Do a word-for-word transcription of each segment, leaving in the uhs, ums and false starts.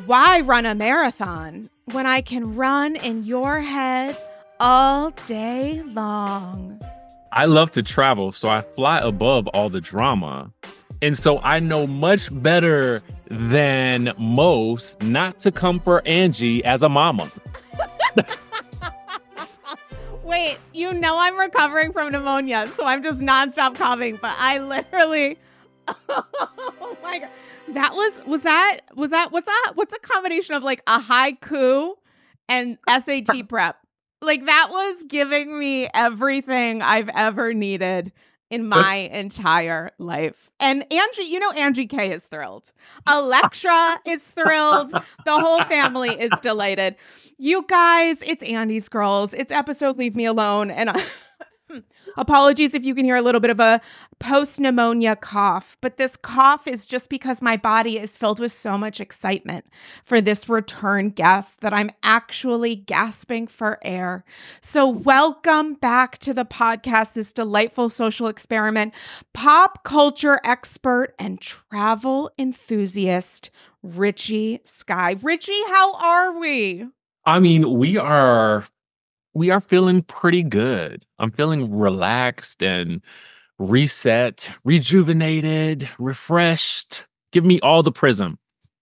Why run a marathon when I can run in your head all day long? I love to travel, so I fly above all the drama. And so I know much better than most not to come for Angie as a mama. Wait, you know I'm recovering from pneumonia, so I'm just nonstop coughing, but I literally, oh my God. That was, was that, was that, what's that, what's a combination of like a haiku and S A T prep? Like that was giving me everything I've ever needed in my entire life. And Angie, you know, Angie K is thrilled. Electra is thrilled. The whole family is delighted. You guys, it's Andy's Girls. It's episode Leave Me Alone. And I- apologies if you can hear a little bit of a post-pneumonia cough, but this cough is just because my body is filled with so much excitement for this return guest that I'm actually gasping for air. So welcome back to the podcast, this delightful social experiment, pop culture expert and travel enthusiast, Richie Sky. Richie, how are we? I mean, we are we are feeling pretty good. I'm feeling relaxed and reset, rejuvenated, refreshed. Give me all the prism.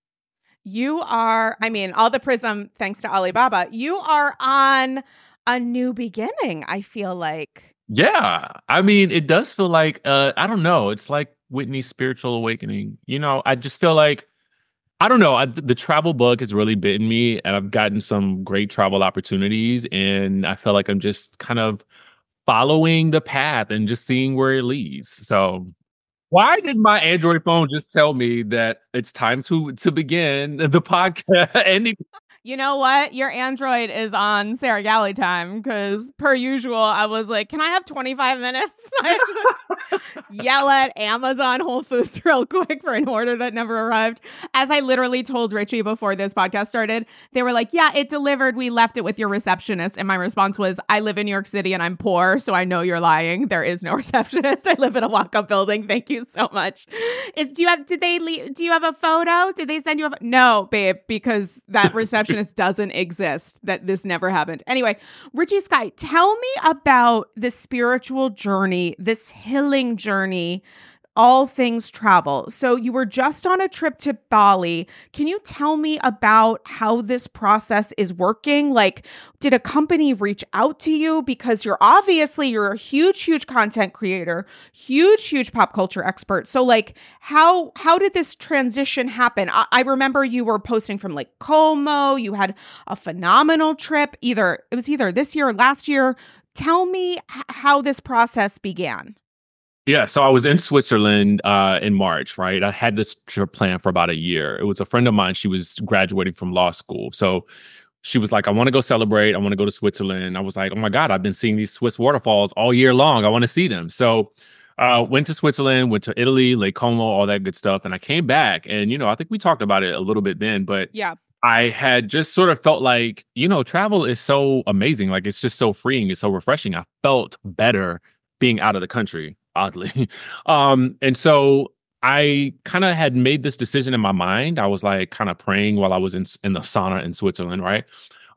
You are, I mean, all the prism, thanks to Alibaba. You are on a new beginning, I feel like. Yeah. I mean, it does feel like, uh, I don't know. It's like Whitney's spiritual awakening. You know, I just feel like, I don't know. I, the travel bug has really bitten me, and I've gotten some great travel opportunities. And I feel like I'm just kind of following the path and just seeing where it leads. So why did my Android phone just tell me that it's time to to begin the podcast? And it- You know what? Your Android is on Sarah Galley time because, per usual, I was like, can I have twenty-five minutes? I have to yell at Amazon Whole Foods real quick for an order that never arrived. As I literally told Richie before this podcast started, they were like, yeah, it delivered. We left it with your receptionist. And my response was, I live in New York City and I'm poor, so I know you're lying. There is no receptionist. I live in a walk-up building. Thank you so much. Is do you have, did they leave, do you have a photo? Did they send you a, no, babe, because that receptionist doesn't exist, that this never happened. Anyway, Richie Sky, tell me about the spiritual journey, this healing journey, all things travel. So you were just on a trip to Bali. Can you tell me about how this process is working? Like, did a company reach out to you? Because you're obviously, you're a huge, huge content creator, huge, huge pop culture expert. So like, how, how did this transition happen? I, I remember you were posting from like Como. You had a phenomenal trip. Either, it was either this year or last year. Tell me h- how this process began. yeah, so I was in Switzerland uh, in March, right? I had this trip planned for about a year. It was a friend of mine. She was graduating from law school. So she was like, I want to go celebrate. I want to go to Switzerland. I was like, oh my God, I've been seeing these Swiss waterfalls all year long. I want to see them. So uh, went to Switzerland, went to Italy, Lake Como, all that good stuff. And I came back and, you know, I think we talked about it a little bit then, but Yeah. I had just sort of felt like, you know, travel is so amazing. Like it's just so freeing. It's so refreshing. I felt better being out of the country, oddly. um, and so I kind of had made this decision in my mind. I was like kind of praying while I was in, in the sauna in Switzerland, right?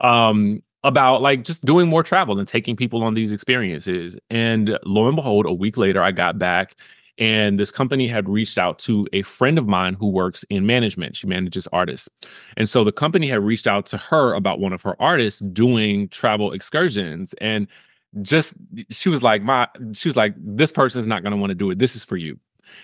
Um, about like just doing more travel and taking people on these experiences. And lo and behold, a week later, I got back and this company had reached out to a friend of mine who works in management. She manages artists. And so the company had reached out to her about one of her artists doing travel excursions. And just, she was like, my, she was like, this person's not going to want to do it. This is for you.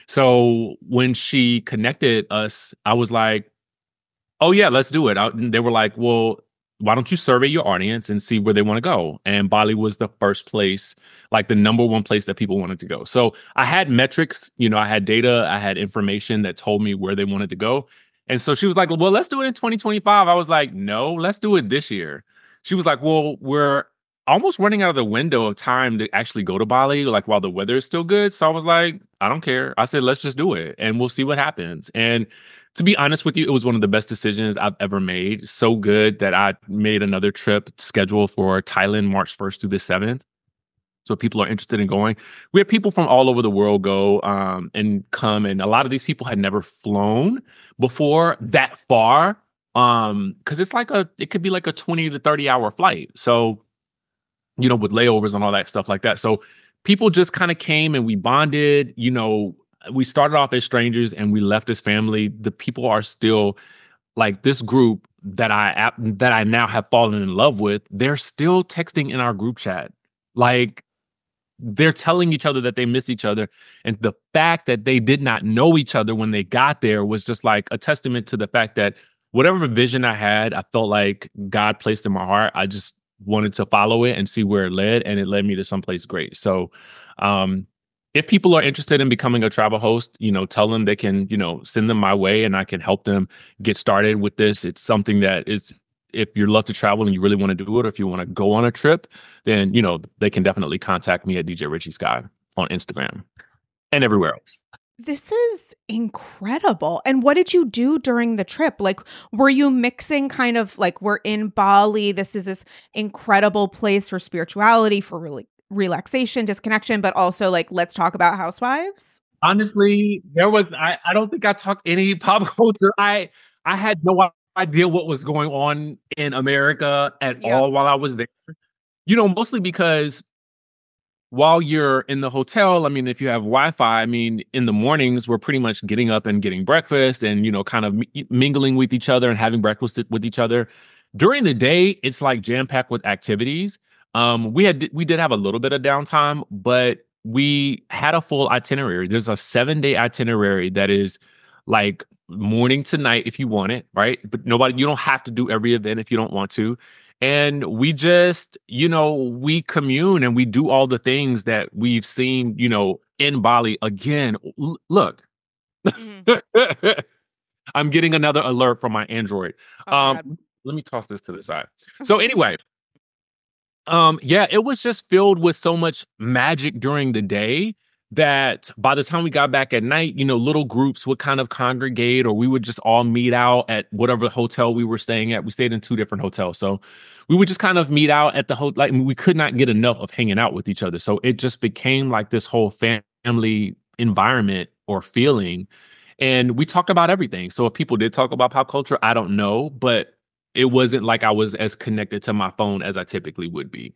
So when she connected us, I was like, oh yeah, let's do it. I, they were like, well, why don't you survey your audience and see where they want to go? And Bali was the first place, like the number one place that people wanted to go. So I had metrics, you know, I had data, I had information that told me where they wanted to go. And so she was like, well, let's do it in twenty twenty-five. I was like, no, let's do it this year. She was like, well, we're almost running out of the window of time to actually go to Bali, like while the weather is still good. So I was like, I don't care. I said, let's just do it and we'll see what happens. And to be honest with you, it was one of the best decisions I've ever made. So good that I made another trip scheduled for Thailand, March first through the seventh. So people are interested in going. We had people from all over the world go um, and come. And a lot of these people had never flown before that far Um, because it's like a it could be like a twenty to thirty hour flight. So, you know, with layovers and all that stuff like that. So people just kind of came and we bonded, you know, we started off as strangers and we left as family. The people are still like this group that I ap- that I now have fallen in love with. They're still texting in our group chat. Like they're telling each other that they miss each other. And the fact that they did not know each other when they got there was just like a testament to the fact that whatever vision I had, I felt like God placed in my heart. I just wanted to follow it and see where it led. And it led me to someplace great. So, um, if people are interested in becoming a travel host, you know, tell them they can, you know, send them my way and I can help them get started with this. It's something that is, if you love to travel and you really want to do it, or if you want to go on a trip, then, you know, they can definitely contact me at D J Richie Sky on Instagram and everywhere else. This is incredible. And what did you do during the trip? Like, were you mixing kind of like, we're in Bali, this is this incredible place for spirituality, for really relaxation, disconnection, but also like, let's talk about housewives? Honestly, there was, I, I don't think I talked any pop culture. I, I had no idea what was going on in America at Yeah. all while I was there. You know, mostly because while you're in the hotel, I mean, if you have Wi-Fi, I mean, in the mornings, we're pretty much getting up and getting breakfast and, you know, kind of mi- mingling with each other and having breakfast with each other. During the day, it's like jam-packed with activities. Um, we had we did have a little bit of downtime, but we had a full itinerary. There's a seven-day itinerary that is like morning to night if you want it, right? But nobody, you don't have to do every event if you don't want to. And we just, you know, we commune and we do all the things that we've seen, you know, in Bali. Again, l- look, Mm-hmm. I'm getting another alert from my Android. Oh my God. Um, let me toss this to the side. So anyway, um, yeah, it was just filled with so much magic during the day that by the time we got back at night, you know, little groups would kind of congregate or we would just all meet out at whatever hotel we were staying at. We stayed in two different hotels. So we would just kind of meet out at the hotel. Like we could not get enough of hanging out with each other. So it just became like this whole family environment or feeling. And we talked about everything. So if people did talk about pop culture, I don't know, but it wasn't like I was as connected to my phone as I typically would be.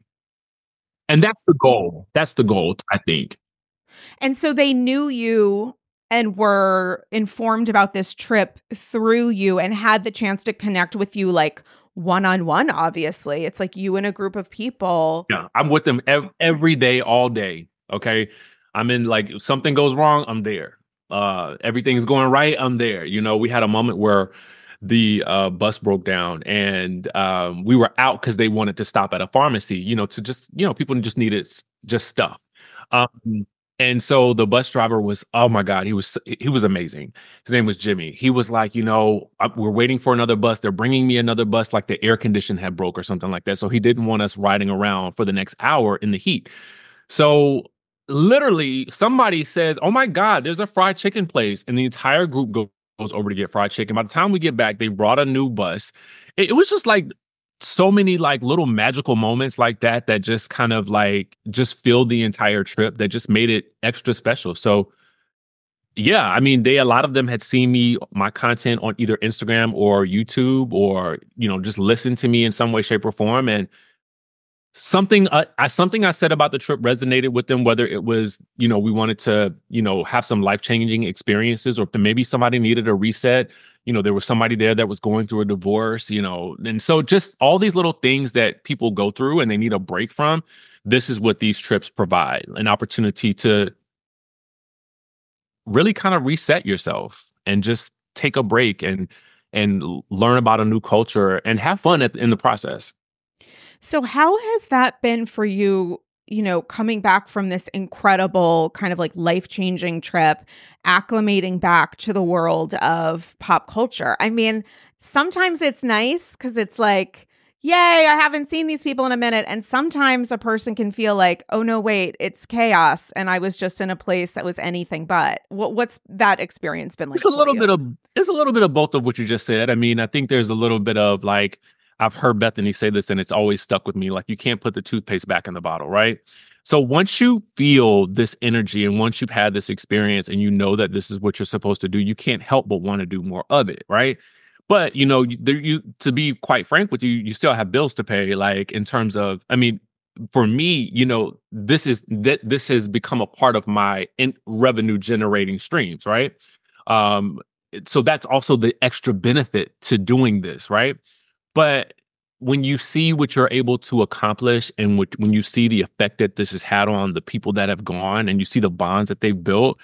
And that's the goal. That's the goal, I think. And so they knew you and were informed about this trip through you and had the chance to connect with you like one-on-one, obviously. It's like you and a group of people. Yeah, I'm with them ev- every day, all day. Okay. I'm in like if something goes wrong, I'm there. Uh, everything's going right, I'm there. You know, we had a moment where the uh, bus broke down and um, we were out because they wanted to stop at a pharmacy, you know, to just, you know, people just needed s- just stuff. Um, and so the bus driver was, oh my God, he was, he was amazing. His name was Jimmy. He was like, you know, I, we're waiting for another bus. They're bringing me another bus, like the air condition had broke or something like that. So he didn't want us riding around for the next hour in the heat. So literally somebody says, oh my God, there's a fried chicken place. And the entire group go, goes over to get fried chicken. By the time we get back, they brought a new bus. It, it was just like so many like little magical moments like that that just kind of like just filled the entire trip that just made it extra special. So yeah, I mean, they a lot of them had seen me my content on either Instagram or YouTube or you know just listened to me in some way, shape, or form, and something uh, I something I said about the trip resonated with them. Whether it was you know we wanted to you know have some life changing experiences, or maybe somebody needed a reset. You know, there was somebody there that was going through a divorce. You know, and so just all these little things that people go through and they need a break from. This is what these trips provide: an opportunity to really kind of reset yourself and just take a break and and learn about a new culture and have fun at, in the process. So how has that been for you, you know, coming back from this incredible kind of like life-changing trip, acclimating back to the world of pop culture? I mean, sometimes it's nice because it's like, yay, I haven't seen these people in a minute. And sometimes a person can feel like, oh no, wait, it's chaos. And I was just in a place that was anything but. What, what's that experience been like? It's a for little you? bit of it's a little bit of both of what you just said. I mean, I think there's a little bit of like I've heard Bethany say this and it's always stuck with me. Like you can't put the toothpaste back in the bottle, right? So once you feel this energy and once you've had this experience and you know that this is what you're supposed to do, you can't help but want to do more of it, right? But you know, you, there, you to be quite frank with you, you still have bills to pay. Like in terms of, I mean, for me, you know, this is that this has become a part of my in revenue generating streams, right? Um, so that's also the extra benefit to doing this, right? But when you see what you're able to accomplish and what, when you see the effect that this has had on the people that have gone and you see the bonds that they've built,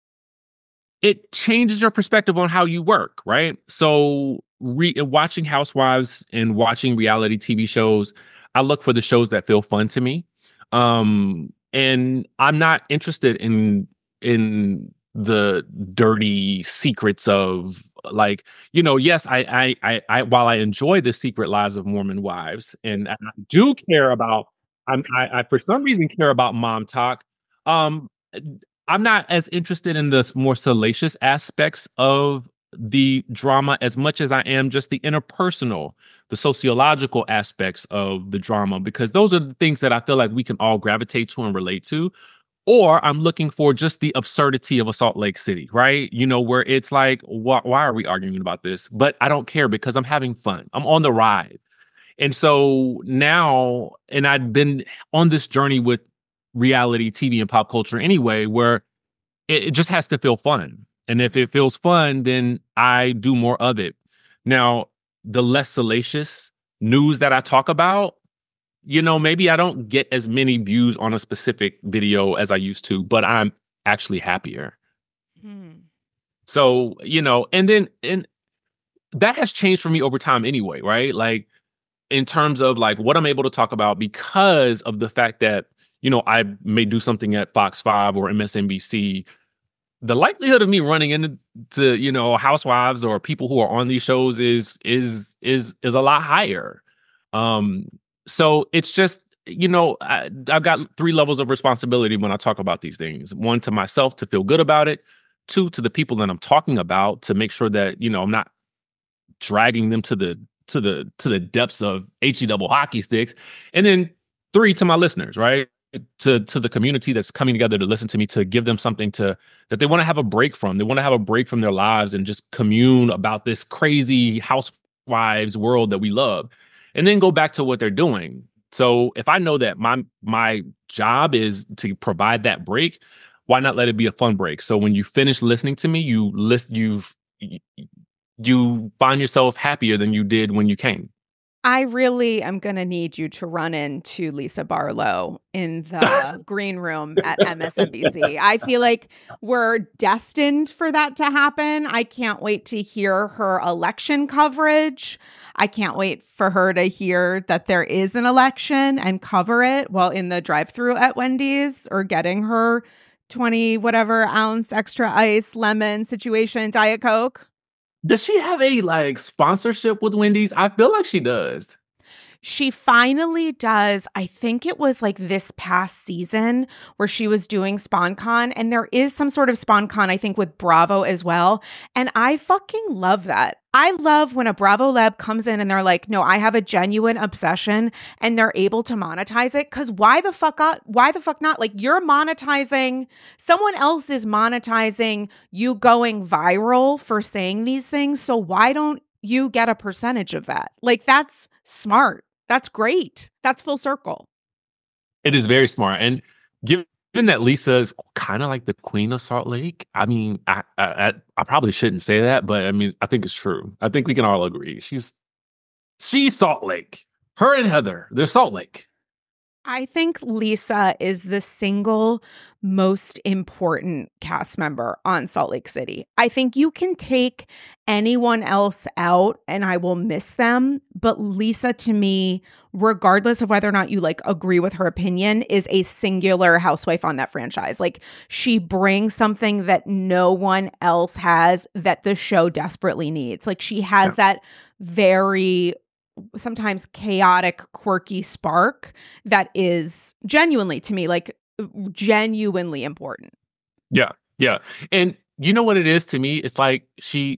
it changes your perspective on how you work, right? So, re- watching Housewives and watching reality T V shows, I look for the shows that feel fun to me, um, and I'm not interested in in the dirty secrets of like you know. Yes, I I I, I while I enjoy the secret lives of Mormon wives, and I do care about, I'm, I, I for some reason care about mom talk. Um, I'm not as interested in the more salacious aspects of the drama as much as I am just the interpersonal, the sociological aspects of the drama, because those are the things that I feel like we can all gravitate to and relate to. Or I'm looking for just the absurdity of a Salt Lake City, right? You know, where it's like, wh- why are we arguing about this? But I don't care because I'm having fun. I'm on the ride. And so now, and I'd been on this journey with reality T V and pop culture anyway, where it, it just has to feel fun. And if it feels fun, then I do more of it. Now, the less salacious news that I talk about, you know, maybe I don't get as many views on a specific video as I used to, but I'm actually happier. Hmm. So, you know, and then, and that has changed for me over time anyway, right? Like, in terms of like what I'm able to talk about because of the fact that, you know, I may do something at Fox five or M S N B C, the likelihood of me running into, you know, housewives or people who are on these shows is is is is a lot higher. Um, so it's just, you know, I, I've got three levels of responsibility when I talk about these things. One, to myself to feel good about it. Two, to the people that I'm talking about to make sure that, you know, I'm not dragging them to the to the to the depths of he double hockey sticks. And then three, to my listeners, right? To to the community that's coming together to listen to me, to give them something to that they want to have a break from. They want to have a break from their lives and just commune about this crazy housewives world that we love, and then go back to what they're doing. So if I know that my my job is to provide that break, why not let it be a fun break? So when you finish listening to me, you list you've you find yourself happier than you did when you came. I really am going to need you to run into Lisa Barlow in the green room at M S N B C. I feel like we're destined for that to happen. I can't wait to hear her election coverage. I can't wait for her to hear that there is an election and cover it while in the drive-thru at Wendy's or getting her twenty whatever ounce extra ice lemon situation Diet Coke. Does she have a like sponsorship with Wendy's? I feel like she does. She finally does. I think it was like this past season where she was doing SpawnCon, and there is some sort of SpawnCon, I think, with Bravo as well. And I fucking love that. I love when a Bravo Lab comes in and they're like, no, I have a genuine obsession, and they're able to monetize it. Cause why the fuck not? Why the fuck not? Like, you're monetizing, someone else is monetizing you going viral for saying these things. So why don't you get a percentage of that? Like, that's smart. That's great. That's full circle. It is very smart. And given that Lisa is kind of like the queen of Salt Lake, I mean, I, I I probably shouldn't say that, but I mean, I think it's true. I think we can all agree. She's she's Salt Lake. Her and Heather, they're Salt Lake. I think Lisa is the single most important cast member on Salt Lake City. I think you can take anyone else out and I will miss them. But Lisa, to me, regardless of whether or not you like agree with her opinion, is a singular housewife on that franchise. Like, she brings something that no one else has that the show desperately needs. Like, she has yeah. that very sometimes chaotic, quirky spark that is genuinely, to me, like genuinely important. Yeah. Yeah. And you know what it is to me? It's like she,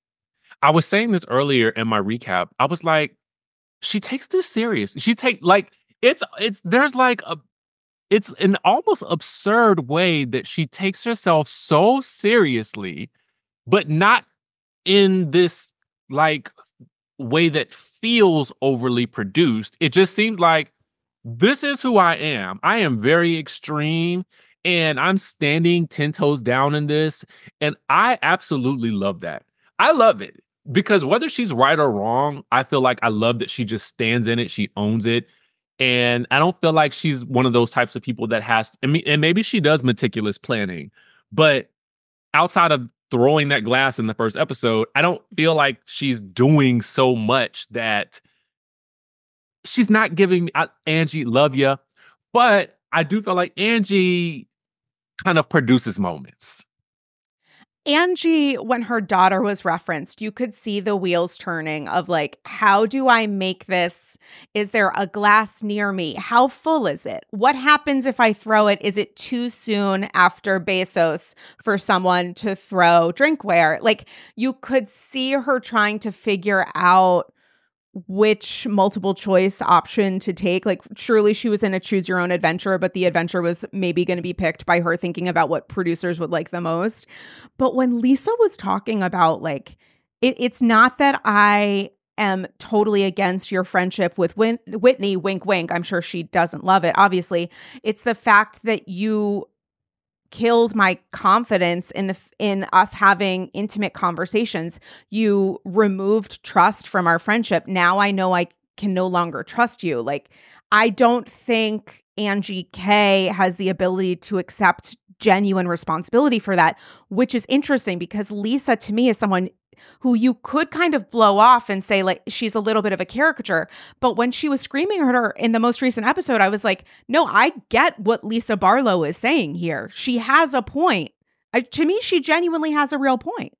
I was saying this earlier in my recap. I was like, she takes this serious. She take like, it's, it's, there's like a, it's an almost absurd way that she takes herself so seriously, but not in this like way that feels overly produced. It just seemed like this is who I am. I am very extreme and I'm standing ten toes down in this. And I absolutely love that. I love it because whether she's right or wrong, I feel like I love that she just stands in it. She owns it. And I don't feel like she's one of those types of people that has, I mean, and maybe she does meticulous planning, but outside of throwing that glass in the first episode, I don't feel like she's doing so much that she's not giving me, I, Angie, love ya. But I do feel like Angie kind of produces moments. Angie, when her daughter was referenced, you could see the wheels turning of like, how do I make this? Is there a glass near me? How full is it? What happens if I throw it? Is it too soon after Bezos for someone to throw drinkware? Like, you could see her trying to figure out which multiple choice option to take. Like, truly she was in a choose your own adventure, but the adventure was maybe going to be picked by her thinking about what producers would like the most. But when Lisa was talking about like, it, it's not that I am totally against your friendship with Win- Whitney, wink, wink. I'm sure she doesn't love it, obviously. It's the fact that you killed my confidence in the in us having intimate conversations. You removed trust from our friendship. Now I know I can no longer trust you. Like, I don't think Angie K has the ability to accept genuine responsibility for that, which is interesting because Lisa to me is someone who you could kind of blow off and say like she's a little bit of a caricature. But when she was screaming at her in the most recent episode, I was like, no, I get what Lisa Barlow is saying here. She has a point. I, to me, she genuinely has a real point.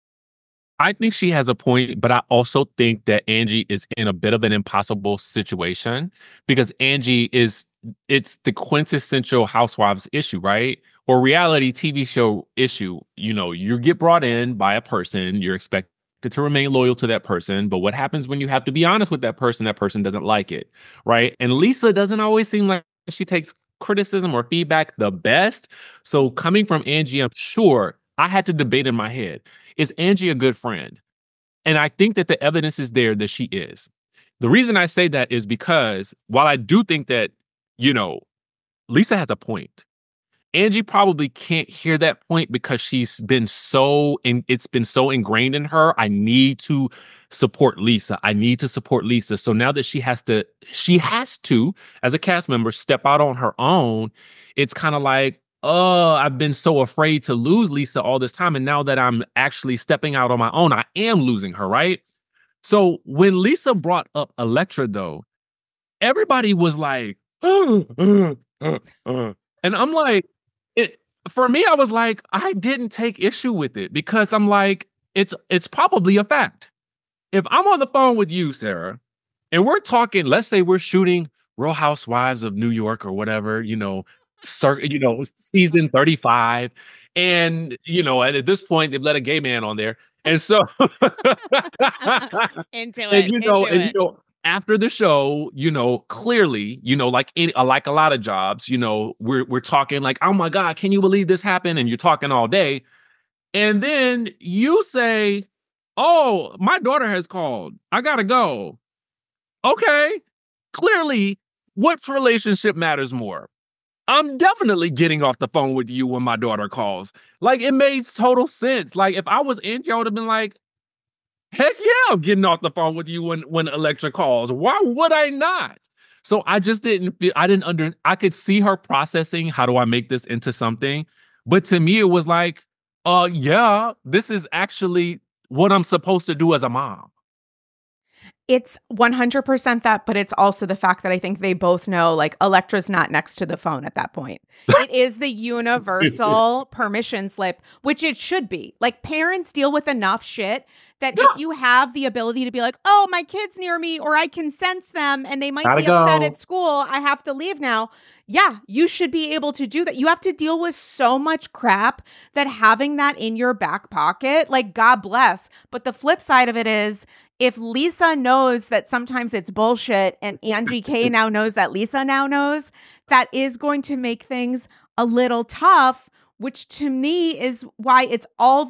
I think she has a point, but I also think that Angie is in a bit of an impossible situation because Angie is, it's the quintessential housewives issue, right? Or reality T V show issue. You know, you get brought in by a person, you're expected to remain loyal to that person, but what happens when you have to be honest with that person? That person doesn't like it, right? And Lisa doesn't always seem like she takes criticism or feedback the best. So coming from Angie, I'm sure I had to debate in my head, is Angie a good friend? And I think that the evidence is there that she is. The reason I say that is because while I do think that, you know, Lisa has a point, Angie probably can't hear that point because she's been so, in, it's been so ingrained in her. I need to support Lisa. I need to support Lisa. So now that she has to, she has to, as a cast member, step out on her own. It's kind of like, oh, I've been so afraid to lose Lisa all this time. And now that I'm actually stepping out on my own, I am losing her, right? So when Lisa brought up Elektra, though, everybody was like, uh, uh, uh, uh. And I'm like, it, for me, I was like, I didn't take issue with it because I'm like, it's it's probably a fact. If I'm on the phone with you, Sarah, and we're talking, let's say we're shooting Real Housewives of New York or whatever, you know, Cir- you know, season thirty-five. And, you know, and at this point, they've let a gay man on there. And so, into it, and, you know, into and, it. you know, after the show, you know, clearly, you know, like any, like a lot of jobs, you know, we're, we're talking like, oh my God, can you believe this happened? And you're talking all day. And then you say, oh, my daughter has called. I got to go. Okay. Clearly, which relationship matters more? I'm definitely getting off the phone with you when my daughter calls. Like, it made total sense. Like, if I was Angie, I would have been like, heck yeah, I'm getting off the phone with you when, when Elektra calls. Why would I not? So I just didn't feel, I didn't under, I could see her processing, how do I make this into something? But to me, it was like, uh, yeah, this is actually what I'm supposed to do as a mom. It's one hundred percent that, but it's also the fact that I think they both know, like, Elektra's not next to the phone at that point. It is the universal permission slip, which it should be. Like, parents deal with enough shit that yeah. if you have the ability to be like, oh, my kid's near me, or I can sense them and they might Gotta be go. upset at school, I have to leave now. Yeah, you should be able to do that. You have to deal with so much crap that having that in your back pocket, like, God bless. But the flip side of it is, if Lisa knows that sometimes it's bullshit and Angie K now knows that Lisa now knows, that is going to make things a little tough, which to me is why it's all the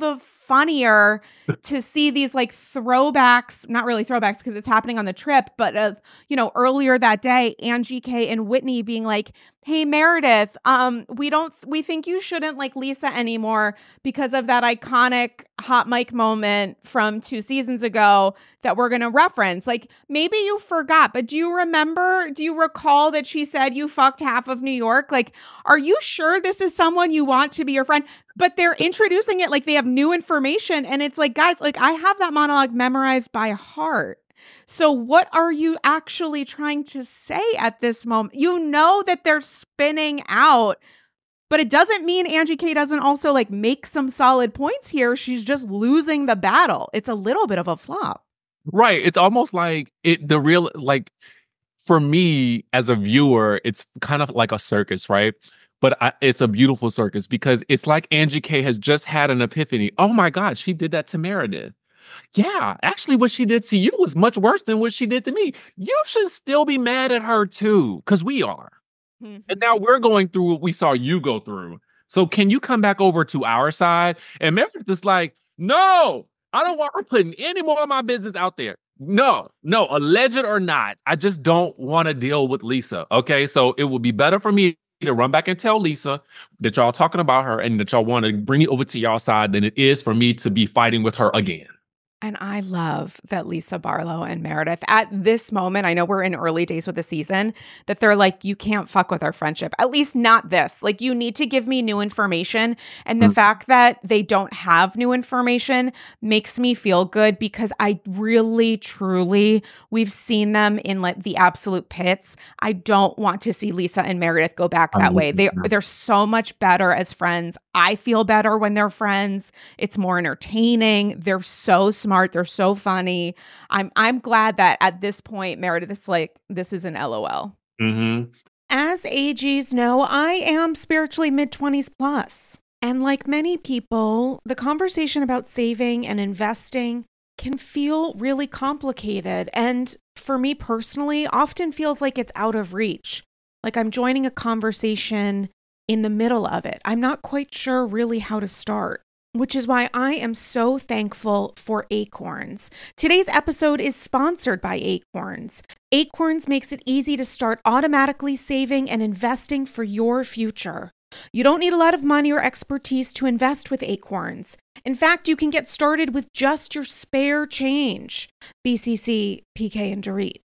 funnier to see these like throwbacks, not really throwbacks because it's happening on the trip, but of, you know, earlier that day, Angie K and Whitney being like, hey, Meredith, um, we don't, we think you shouldn't like Lisa anymore because of that iconic hot mic moment from two seasons ago that we're going to reference. Like, maybe you forgot, but do you remember, do you recall that she said you fucked half of New York? Like, are you sure this is someone you want to be your friend? But they're introducing it like they have new information. And it's like, guys, like I have that monologue memorized by heart. So what are you actually trying to say at this moment? You know that they're spinning out, but it doesn't mean Angie K doesn't also like make some solid points here. She's just losing the battle. It's a little bit of a flop. Right. It's almost like it, the real, like for me as a viewer, it's kind of like a circus, right? But I, it's a beautiful circus because it's like Angie K has just had an epiphany. Oh my God, she did that to Meredith. Yeah, actually what she did to you was much worse than what she did to me. You should still be mad at her too, because we are. Mm-hmm. And now we're going through what we saw you go through. So can you come back over to our side? And Meredith is like, no, I don't want her putting any more of my business out there. No, no, alleged or not, I just don't want to deal with Lisa. Okay, so it would be better for me to run back and tell Lisa that y'all talking about her and that y'all want to bring it over to y'all side than it is for me to be fighting with her again. And I love that Lisa Barlow and Meredith at this moment, I know we're in early days with the season, that they're like, you can't fuck with our friendship. At least not this. Like, you need to give me new information. And the mm-hmm. fact that they don't have new information makes me feel good because I really, truly, we've seen them in like the absolute pits. I don't want to see Lisa and Meredith go back that way. They, they're so much better as friends. I feel better when they're friends. It's more entertaining. They're so smart. They're so funny. I'm I'm glad that at this point, Meredith is like, this is an L O L. Mm-hmm. As A Gs know, I am spiritually mid-twenties plus. And like many people, the conversation about saving and investing can feel really complicated. And for me personally, often feels like it's out of reach. Like I'm joining a conversation in the middle of it. I'm not quite sure really how to start. Which is why I am so thankful for Acorns. Today's episode is sponsored by Acorns. Acorns makes it easy to start automatically saving and investing for your future. You don't need a lot of money or expertise to invest with Acorns. In fact, you can get started with just your spare change. B C C, P K, and Dorit.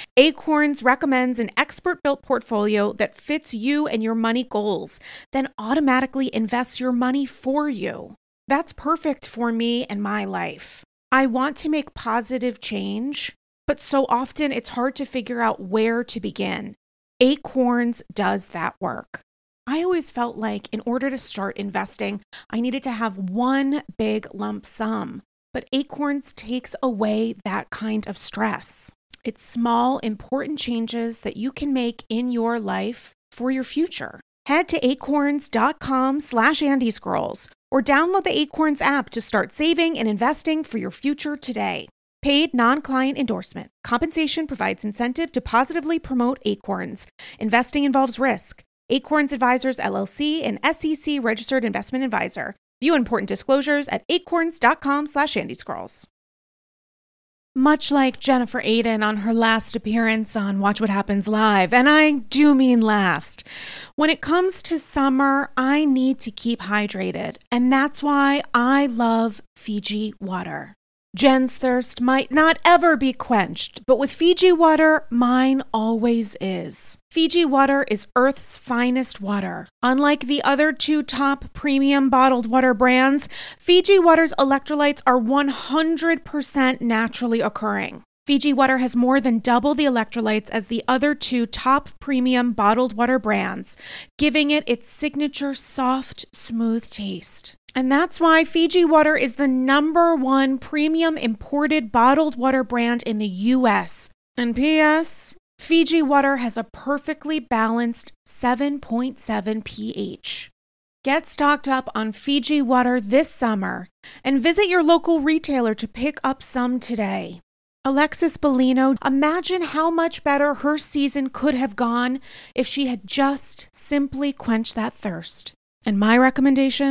Acorns recommends an expert-built portfolio that fits you and your money goals, then automatically invests your money for you. That's perfect for me and my life. I want to make positive change, but so often it's hard to figure out where to begin. Acorns does that work. I always felt like in order to start investing, I needed to have one big lump sum, but Acorns takes away that kind of stress. It's small, important changes that you can make in your life for your future. Head to acorns.com slash Andy Scrolls or download the Acorns app to start saving and investing for your future today. Paid non-client endorsement. Compensation provides incentive to positively promote Acorns. Investing involves risk. Acorns Advisors, L L C, an S E C registered investment advisor. View important disclosures at acorns.com slash Andy Scrolls. Much like Jennifer Aydin on her last appearance on Watch What Happens Live, and I do mean last, when it comes to summer, I need to keep hydrated, and that's why I love Fiji water. Jen's thirst might not ever be quenched, but with Fiji water, mine always is. Fiji water is Earth's finest water. Unlike the other two top premium bottled water brands, Fiji water's electrolytes are one hundred percent naturally occurring. Fiji water has more than double the electrolytes as the other two top premium bottled water brands, giving it its signature soft, smooth taste. And that's why Fiji water is the number one premium imported bottled water brand in the U S. And P S, Fiji water has a perfectly balanced seven point seven pH. Get stocked up on Fiji water this summer and visit your local retailer to pick up some today. Alexis Bellino, imagine how much better her season could have gone if she had just simply quenched that thirst. And my recommendation?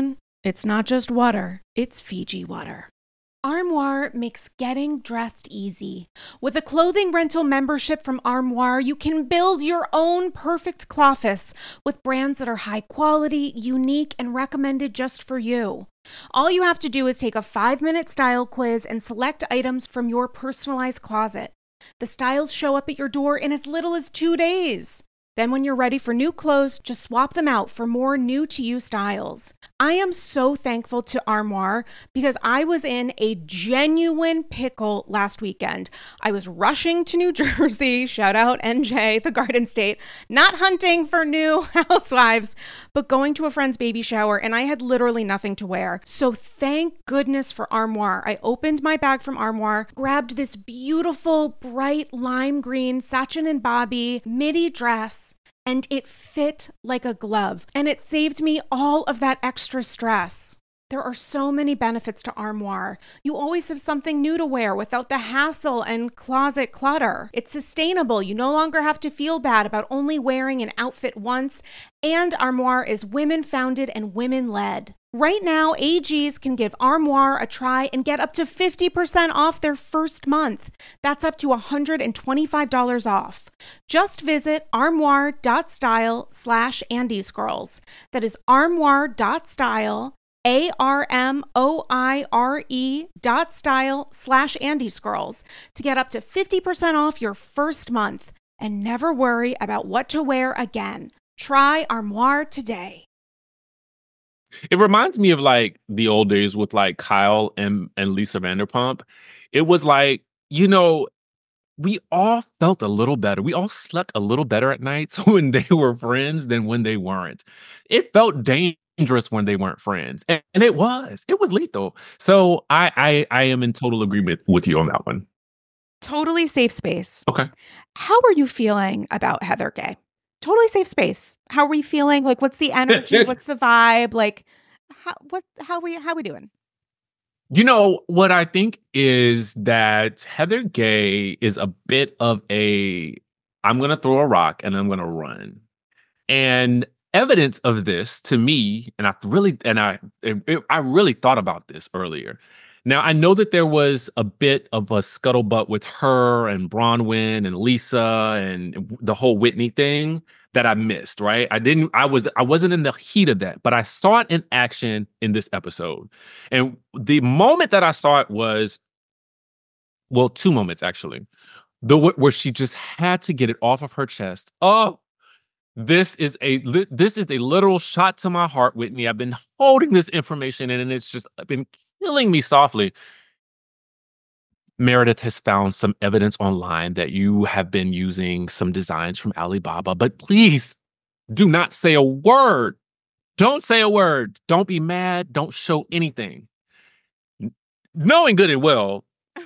It's not just water, it's Fiji water. Armoire makes getting dressed easy. With a clothing rental membership from Armoire, you can build your own perfect clothes with brands that are high quality, unique, and recommended just for you. All you have to do is take a five-minute style quiz and select items from your personalized closet. The styles show up at your door in as little as two days. Then when you're ready for new clothes, just swap them out for more new-to-you styles. I am so thankful to Armoire because I was in a genuine pickle last weekend. I was rushing to New Jersey, shout out N J, the Garden State, not hunting for new housewives, but going to a friend's baby shower, and I had literally nothing to wear. So thank goodness for Armoire. I opened my bag from Armoire, grabbed this beautiful, bright lime green Sachin and Bobby midi dress, and it fit like a glove, and it saved me all of that extra stress. There are so many benefits to Armoire. You always have something new to wear without the hassle and closet clutter. It's sustainable. You no longer have to feel bad about only wearing an outfit once, and Armoire is women-founded and women-led. Right now, A Gs can give Armoire a try and get up to fifty percent off their first month. That's up to one hundred twenty-five dollars off. Just visit armoire.style slash Andy's Girls. That is armoire.style, A R M O I R E dot style slash Andy's Girls to get up to fifty percent off your first month and never worry about what to wear again. Try Armoire today. It reminds me of like the old days with like Kyle and, and Lisa Vanderpump. It was like, you know, we all felt a little better. We all slept a little better at nights when they were friends than when they weren't. It felt dangerous when they weren't friends. And, and it was. It was lethal. So I, I I am in total agreement with you on that one. Totally safe space. Okay. How are you feeling about Heather Gay? Totally safe space. How are we feeling? Like, what's the energy? What's the vibe? Like, how what? How we how we doing? You know, what I think is that Heather Gay is a bit of a, I'm going to throw a rock and I'm going to run. And evidence of this to me, and I really, and I, it, I really thought about this earlier. Now, I know that there was a bit of a scuttlebutt with her and Bronwyn and Lisa and the whole Whitney thing that I missed, right? I didn't, I was, I wasn't in the heat of that, but I saw it in action in this episode. And the moment that I saw it was, well, two moments actually. The where she just had to get it off of her chest. Oh, this is a this is a literal shot to my heart, Whitney. I've been holding this information in, and it's just been killing me softly. Meredith has found some evidence online that you have been using some designs from Alibaba, but please do not say a word. Don't say a word. Don't be mad. Don't show anything. Knowing good and well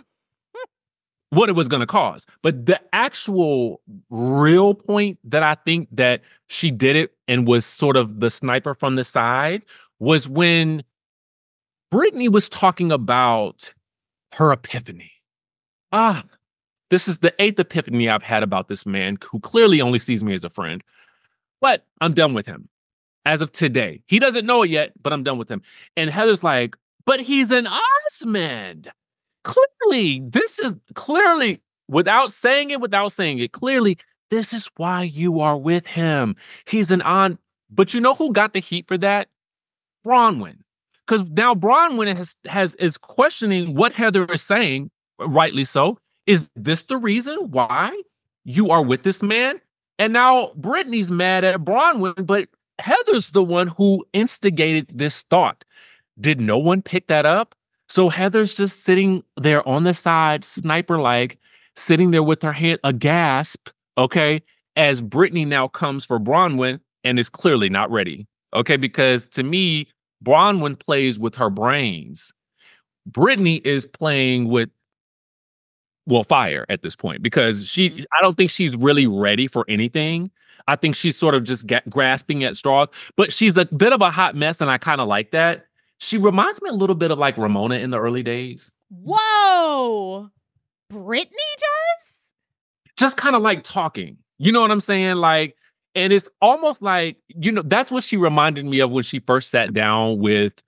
what it was going to cause. But the actual real point that I think that she did it and was sort of the sniper from the side was when Brittany was talking about her epiphany. Ah, this is the eighth epiphany I've had about this man who clearly only sees me as a friend. But I'm done with him as of today. He doesn't know it yet, but I'm done with him. And Heather's like, but he's an Osmond. Clearly, this is clearly, without saying it, without saying it, clearly, this is why you are with him. He's an on. But you know who got the heat for that? Bronwyn. Because now Bronwyn has, has is questioning what Heather is saying, rightly so. Is this the reason why you are with this man? And now Brittany's mad at Bronwyn, but Heather's the one who instigated this thought. Did no one pick that up? So Heather's just sitting there on the side, sniper-like, sitting there with her hand aghast, okay, as Brittany now comes for Bronwyn and is clearly not ready, okay? Because to me, Bronwyn plays with her brains. Brittany is playing with, well, fire at this point because she, I don't think she's really ready for anything. I think she's sort of just ga- grasping at straws, but she's a bit of a hot mess, and I kind of like that. She reminds me a little bit of like Ramona in the early days. Whoa! Brittany does? Just kind of like talking. You know what I'm saying? Like, and it's almost like, you know, that's what she reminded me of when she first sat down with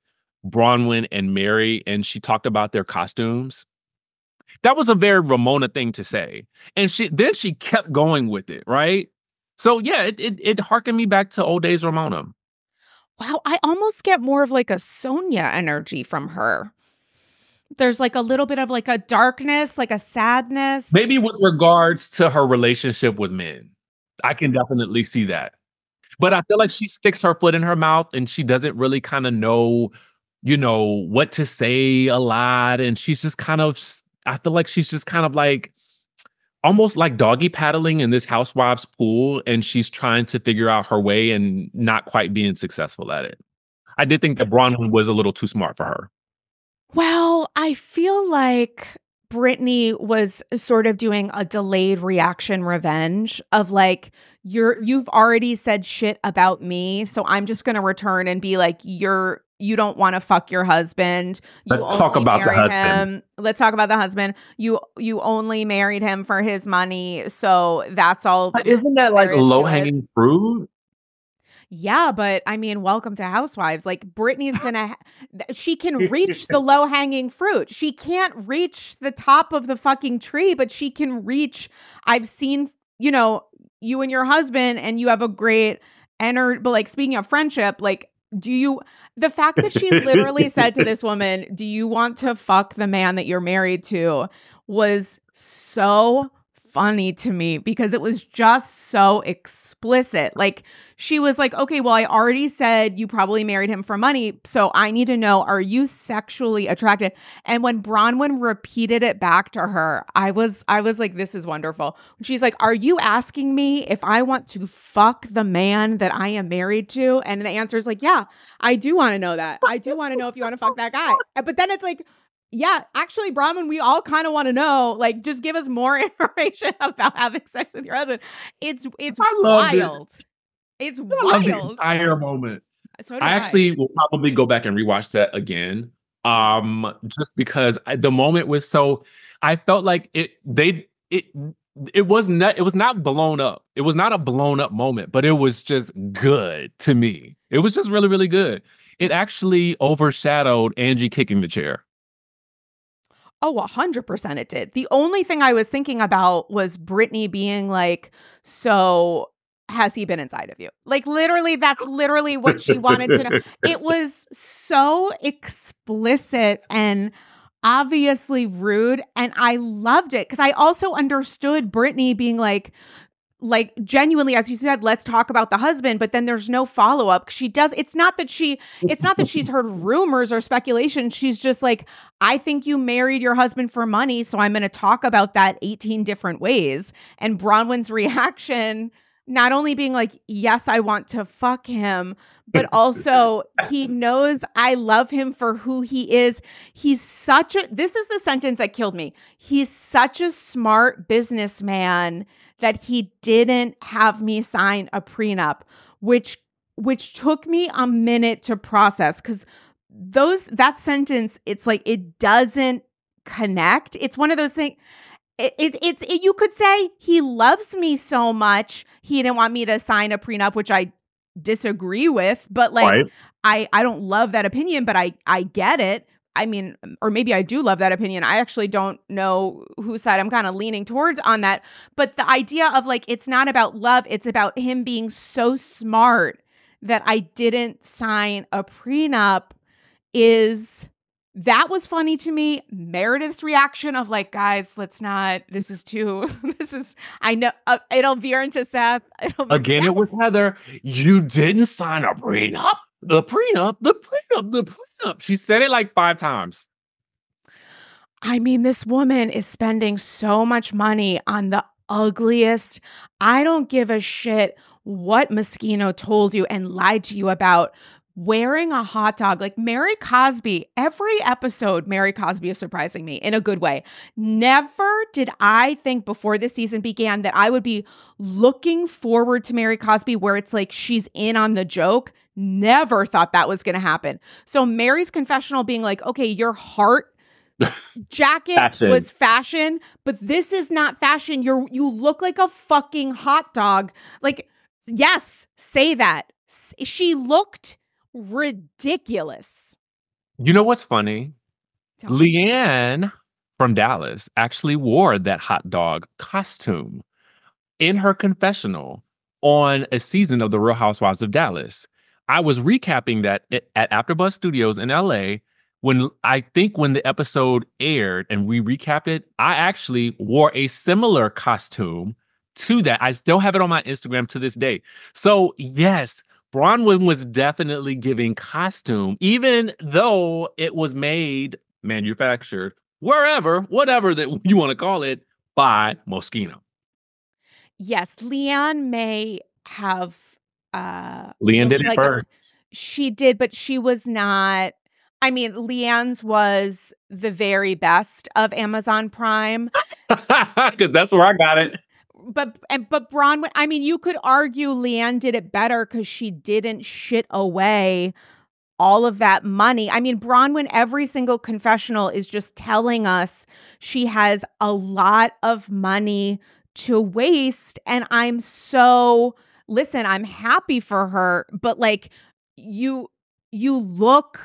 Bronwyn and Mary, and she talked about their costumes. That was a very Ramona thing to say. And she then she kept going with it, right? So yeah, it it, it harkened me back to old days Ramona. Wow, I almost get more of like a Sonia energy from her. There's like a little bit of like a darkness, like a sadness. Maybe with regards to her relationship with men. I can definitely see that. But I feel like she sticks her foot in her mouth and she doesn't really kind of know, you know, what to say a lot. And she's just kind of, I feel like she's just kind of like, almost like doggy paddling in this housewives pool. And she's trying to figure out her way and not quite being successful at it. I did think that Bronwyn was a little too smart for her. Well, I feel like Brittany was sort of doing a delayed reaction revenge of like, you're, you've already said shit about me. So I'm just going to return and be like, you're, you don't want to fuck your husband. You Let's talk about the husband. Him. Let's talk about the husband. You, you only married him for his money. So that's all. But isn't that like low hanging fruit? Yeah, but I mean, welcome to Housewives. Like Brittany's gonna, she can reach the low hanging fruit. She can't reach the top of the fucking tree, but she can reach. I've seen, you know, you and your husband, and you have a great energy. But like speaking of friendship, like, do you? The fact that she literally said to this woman, "Do you want to fuck the man that you're married to?" was so funny to me because it was just so explicit. Like she was like, okay, well, I already said you probably married him for money. So I need to know, are you sexually attracted? And when Bronwyn repeated it back to her, I was, I was like, this is wonderful. She's like, are you asking me if I want to fuck the man that I am married to? And the answer is like, yeah, I do want to know that. I do want to know if you want to fuck that guy. But then it's like, yeah, actually, Bronwyn, we all kind of want to know, like, just give us more information about having sex with your husband. It's it's wild. It. It's I wild. The entire moment. So I, I actually will probably go back and rewatch that again. Um, just because I, the moment was so, I felt like it. They it it was not it was not blown up. It was not a blown up moment, but it was just good to me. It was just really really good. It actually overshadowed Angie kicking the chair. Oh, one hundred percent it did. The only thing I was thinking about was Brittany being like, so has he been inside of you? Like literally, that's literally what she wanted to know. It was so explicit and obviously rude. And I loved it because I also understood Brittany being like, like genuinely, as you said, let's talk about the husband, but then there's no follow-up. She does. It's not that she, it's not that she's heard rumors or speculation. She's just like, I think you married your husband for money. So I'm going to talk about that eighteen different ways. And Bronwyn's reaction, not only being like, yes, I want to fuck him, but also he knows I love him for who he is. He's such a, this is the sentence that killed me. He's such a smart businessman that he didn't have me sign a prenup, which which took me a minute to process because those that sentence, it's like it doesn't connect. It's one of those things. It, it it's it, you could say he loves me so much he didn't want me to sign a prenup, which I disagree with. But like right. I I don't love that opinion, but I I get it. I mean, or maybe I do love that opinion. I actually don't know whose side I'm kind of leaning towards on that. But the idea of like, it's not about love. It's about him being so smart that I didn't sign a prenup is, that was funny to me. Meredith's reaction of like, guys, let's not, this is too, this is, I know, uh, it'll veer into Seth. It'll Again, it was Heather. You didn't sign a prenup. The prenup, the prenup, the prenup. She said it like five times. I mean, this woman is spending so much money on the ugliest. I don't give a shit what Moschino told you and lied to you about. Wearing a hot dog, like Mary Cosby, every episode, Mary Cosby is surprising me in a good way. Never did I think before this season began that I would be looking forward to Mary Cosby where it's like she's in on the joke. Never thought that was going to happen. So Mary's confessional being like, okay, your heart jacket fashion. was fashion, but this is not fashion. You're, you look like a fucking hot dog. Like, yes, say that. She looked ridiculous. You know what's funny? Tell me. Leanne from Dallas actually wore that hot dog costume in her confessional on a season of The Real Housewives of Dallas. I was recapping that at at AfterBuzz Studios in L A when I think when the episode aired and we recapped it, I actually wore a similar costume to that. I still have it on my Instagram to this day. So yes, Bronwyn was definitely giving costume, even though it was made, manufactured, wherever, whatever that you want to call it, by Moschino. Yes, Leanne may have uh Leanne did looked it like first. she did, but she was not. I mean, Leanne's was the very best of Amazon Prime. Because that's where I got it. But and but Bronwyn, I mean, you could argue Leanne did it better because she didn't shit away all of that money. I mean, Bronwyn, every single confessional is just telling us she has a lot of money to waste. And I'm so, listen, I'm happy for her, but like you, you look,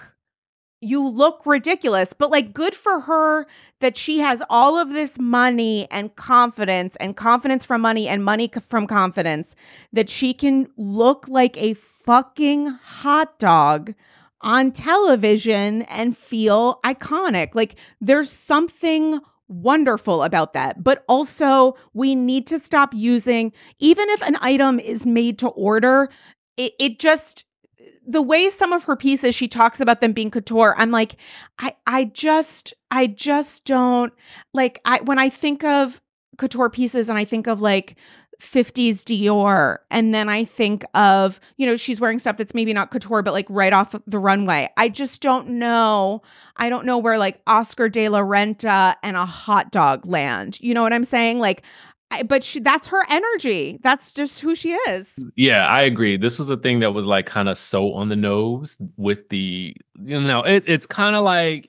you look ridiculous, but like good for her that she has all of this money and confidence and confidence from money and money c- from confidence that she can look like a fucking hot dog on television and feel iconic. Like there's something wonderful about that. But also we need to stop using, even if an item is made to order, it, it just, the way some of her pieces, she talks about them being couture. I'm like, I, I just, I just don't like, I, when I think of couture pieces and I think of like fifties Dior, and then I think of, you know, she's wearing stuff that's maybe not couture, but like right off the runway. I just don't know. I don't know where like Oscar de la Renta and a hot dog land. You know what I'm saying? Like, I, but she, that's her energy. That's just who she is. Yeah, I agree. This was a thing that was like kind of so on the nose with the, you know, it, it's kind of like,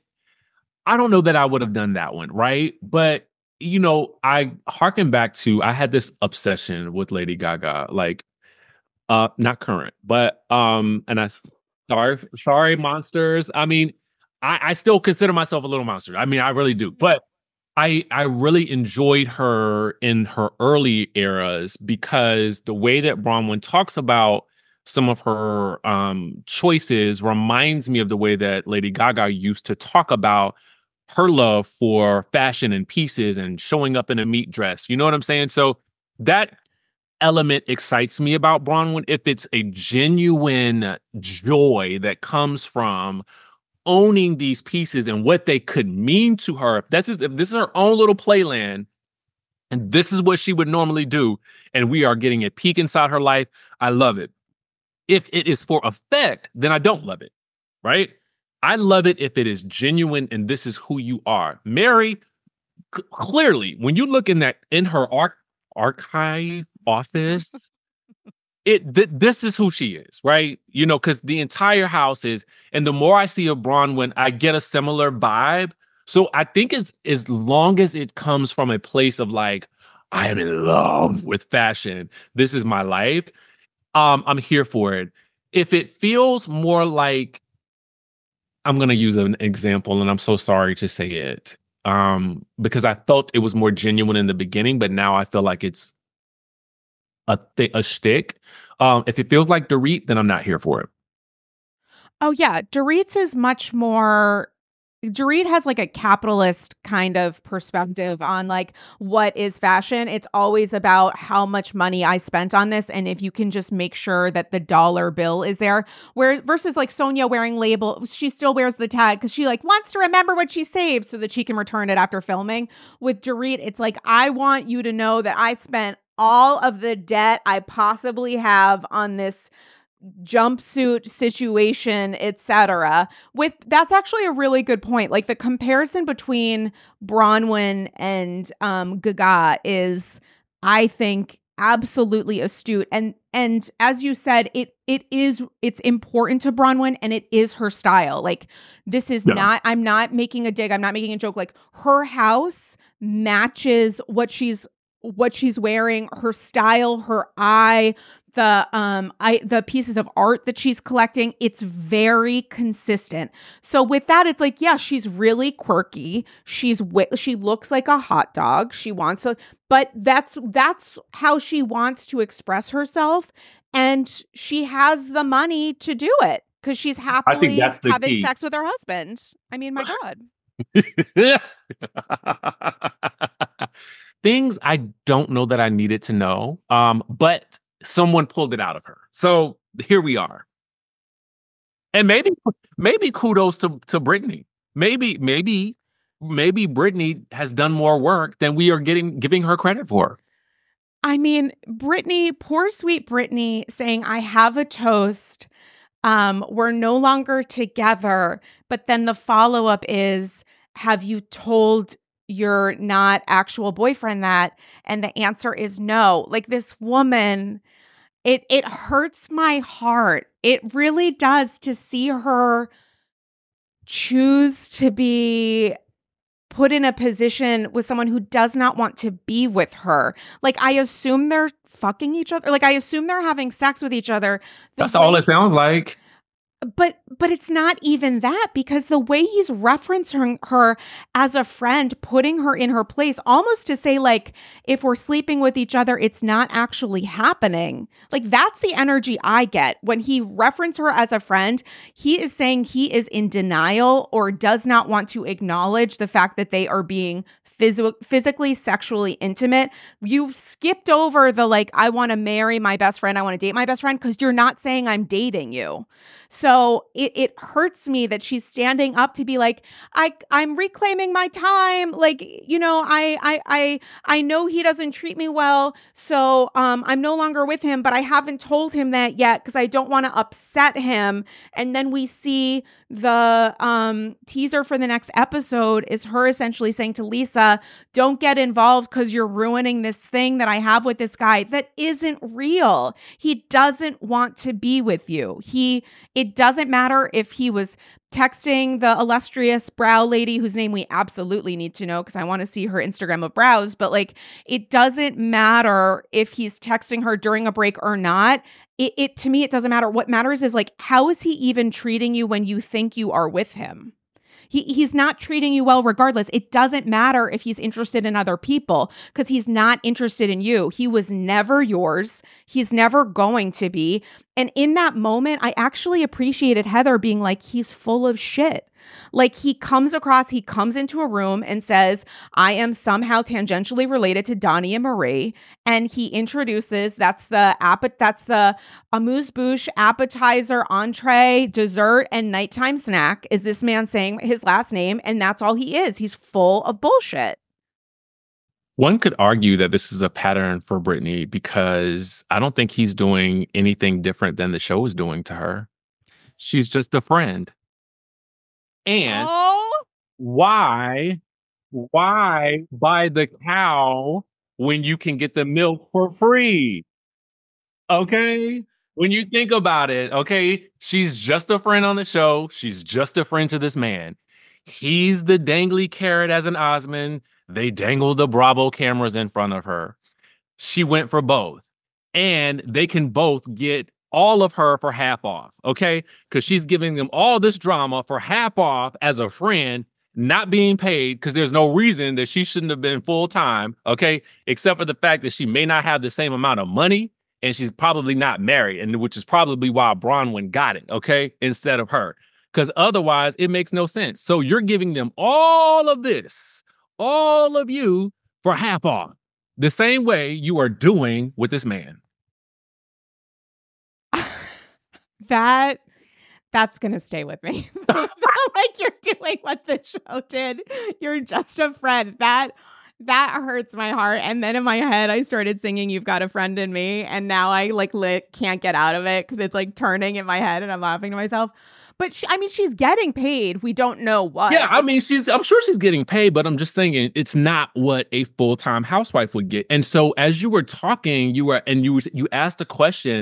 I don't know that I would have done that one, right? But, you know, I harken back to, I had this obsession with Lady Gaga, like, uh, not current, but, um, and I, sorry, sorry, monsters. I mean, I, I still consider myself a little monster. I mean, I really do, but I I really enjoyed her in her early eras because the way that Bronwyn talks about some of her um, choices reminds me of the way that Lady Gaga used to talk about her love for fashion and pieces and showing up in a meat dress. You know what I'm saying? So that element excites me about Bronwyn if it's a genuine joy that comes from owning these pieces and what they could mean to her. If this is if this is her own little playland, and this is what she would normally do, and we are getting a peek inside her life, I love it. If it is for effect, then I don't love it, right? I love it if it is genuine and this is who you are. Mary, c- clearly, when you look in that in her arch- archive office, it th- this is who she is, right? You know, because the entire house is, and the more I see of Bronwyn, I get a similar vibe. So I think it's as long as it comes from a place of like, I am in love with fashion. This is my life. Um, I'm here for it. If it feels more like, I'm gonna use an example, and I'm so sorry to say it, um, because I felt it was more genuine in the beginning, but now I feel like it's a th- a shtick. Um, if it feels like Dorit, then I'm not here for it. Oh yeah, Dorit's is much more. Dorit has like a capitalist kind of perspective on like what is fashion. It's always about how much money I spent on this, and if you can just make sure that the dollar bill is there. Where versus like Sonia wearing label, she still wears the tag because she like wants to remember what she saved so that she can return it after filming. With Dorit, it's like I want you to know that I spent all of the debt I possibly have on this jumpsuit situation, et cetera. With that's actually a really good point. Like the comparison between Bronwyn and um, Gaga is, I think, absolutely astute. And and as you said, it it is it's important to Bronwyn and it is her style. Like this is Yeah. not. I'm not making a dig. I'm not making a joke. Like her house matches what she's what she's wearing, her style, her eye. the um I the pieces of art that she's collecting, it's very consistent. So with that, it's like, yeah, she's really quirky. She's wi- she looks like a hot dog. She wants to, but that's that's how she wants to express herself, and she has the money to do it because she's happily having key. sex with her husband. I mean, my God. Things I don't know that I needed to know, um, but someone pulled it out of her. So here we are. And maybe, maybe kudos to, to Brittany. Maybe, maybe, maybe Brittany has done more work than we are getting giving her credit for. I mean, Brittany, poor sweet Brittany, saying, I have a toast. Um, we're no longer together. But then the follow-up is, have you told your not actual boyfriend that? And the answer is no. Like, this woman, it it hurts my heart. It really does, to see her choose to be put in a position with someone who does not want to be with her. Like, I assume they're fucking each other. Like, I assume they're having sex with each other. That's all it sounds like. But but it's not even that, because the way he's referencing her as a friend, putting her in her place, almost to say, like, if we're sleeping with each other, it's not actually happening. Like, that's the energy I get when he references her as a friend. He is saying he is in denial or does not want to acknowledge the fact that they are being Phys- physically, sexually intimate. You skipped over the, like, I want to marry my best friend, I want to date my best friend, because you're not saying I'm dating you. So it, it hurts me that she's standing up to be like, I I'm reclaiming my time. Like, you know, I I I I know he doesn't treat me well, so um I'm no longer with him, but I haven't told him that yet because I don't want to upset him. And then we see the um teaser for the next episode is her essentially saying to Lisa, don't get involved because you're ruining this thing that I have with this guy that isn't real. He doesn't want to be with you. He, it doesn't matter if he was texting the illustrious brow lady whose name we absolutely need to know because I want to see her Instagram of brows, but like, it doesn't matter if he's texting her during a break or not. It, it to me, it doesn't matter. What matters is, like, how is he even treating you when you think you are with him? He he's not treating you well regardless. It doesn't matter if he's interested in other people because he's not interested in you. He was never yours. He's never going to be. And in that moment, I actually appreciated Heather being like, he's full of shit. Like, he comes across, he comes into a room and says, I am somehow tangentially related to Donnie and Marie. And he introduces, that's the app, that's the amuse-bouche, appetizer, entree, dessert, and nighttime snack, is this man saying his last name. And that's all he is. He's full of bullshit. One could argue that this is a pattern for Brittany because I don't think he's doing anything different than the show is doing to her. She's just a friend. And oh. why, why buy the cow when you can get the milk for free? Okay? When you think about it, okay? She's just a friend on the show. She's just a friend to this man. He's the dangly carrot as an Osmond. They dangle the Bravo cameras in front of her. She went for both. And they can both get all of her for half off, okay? Because she's giving them all this drama for half off as a friend, not being paid, because there's no reason that she shouldn't have been full-time, okay? Except for the fact that she may not have the same amount of money, and she's probably not married, and which is probably why Bronwyn got it, okay? Instead of her. Because otherwise, it makes no sense. So you're giving them all of this, all of you, for half off. The same way you are doing with this man. That, that's going to stay with me. Like, you're doing what the show did. You're just a friend. That, that hurts my heart. And then in my head, I started singing You've Got a Friend in Me. And now I like lit, can't get out of it because it's like turning in my head and I'm laughing to myself. But she, I mean, she's getting paid. We don't know what. Yeah, I mean, she's. I'm sure she's getting paid, but I'm just thinking it's not what a full-time housewife would get. And so, as you were talking, you were and you you asked a question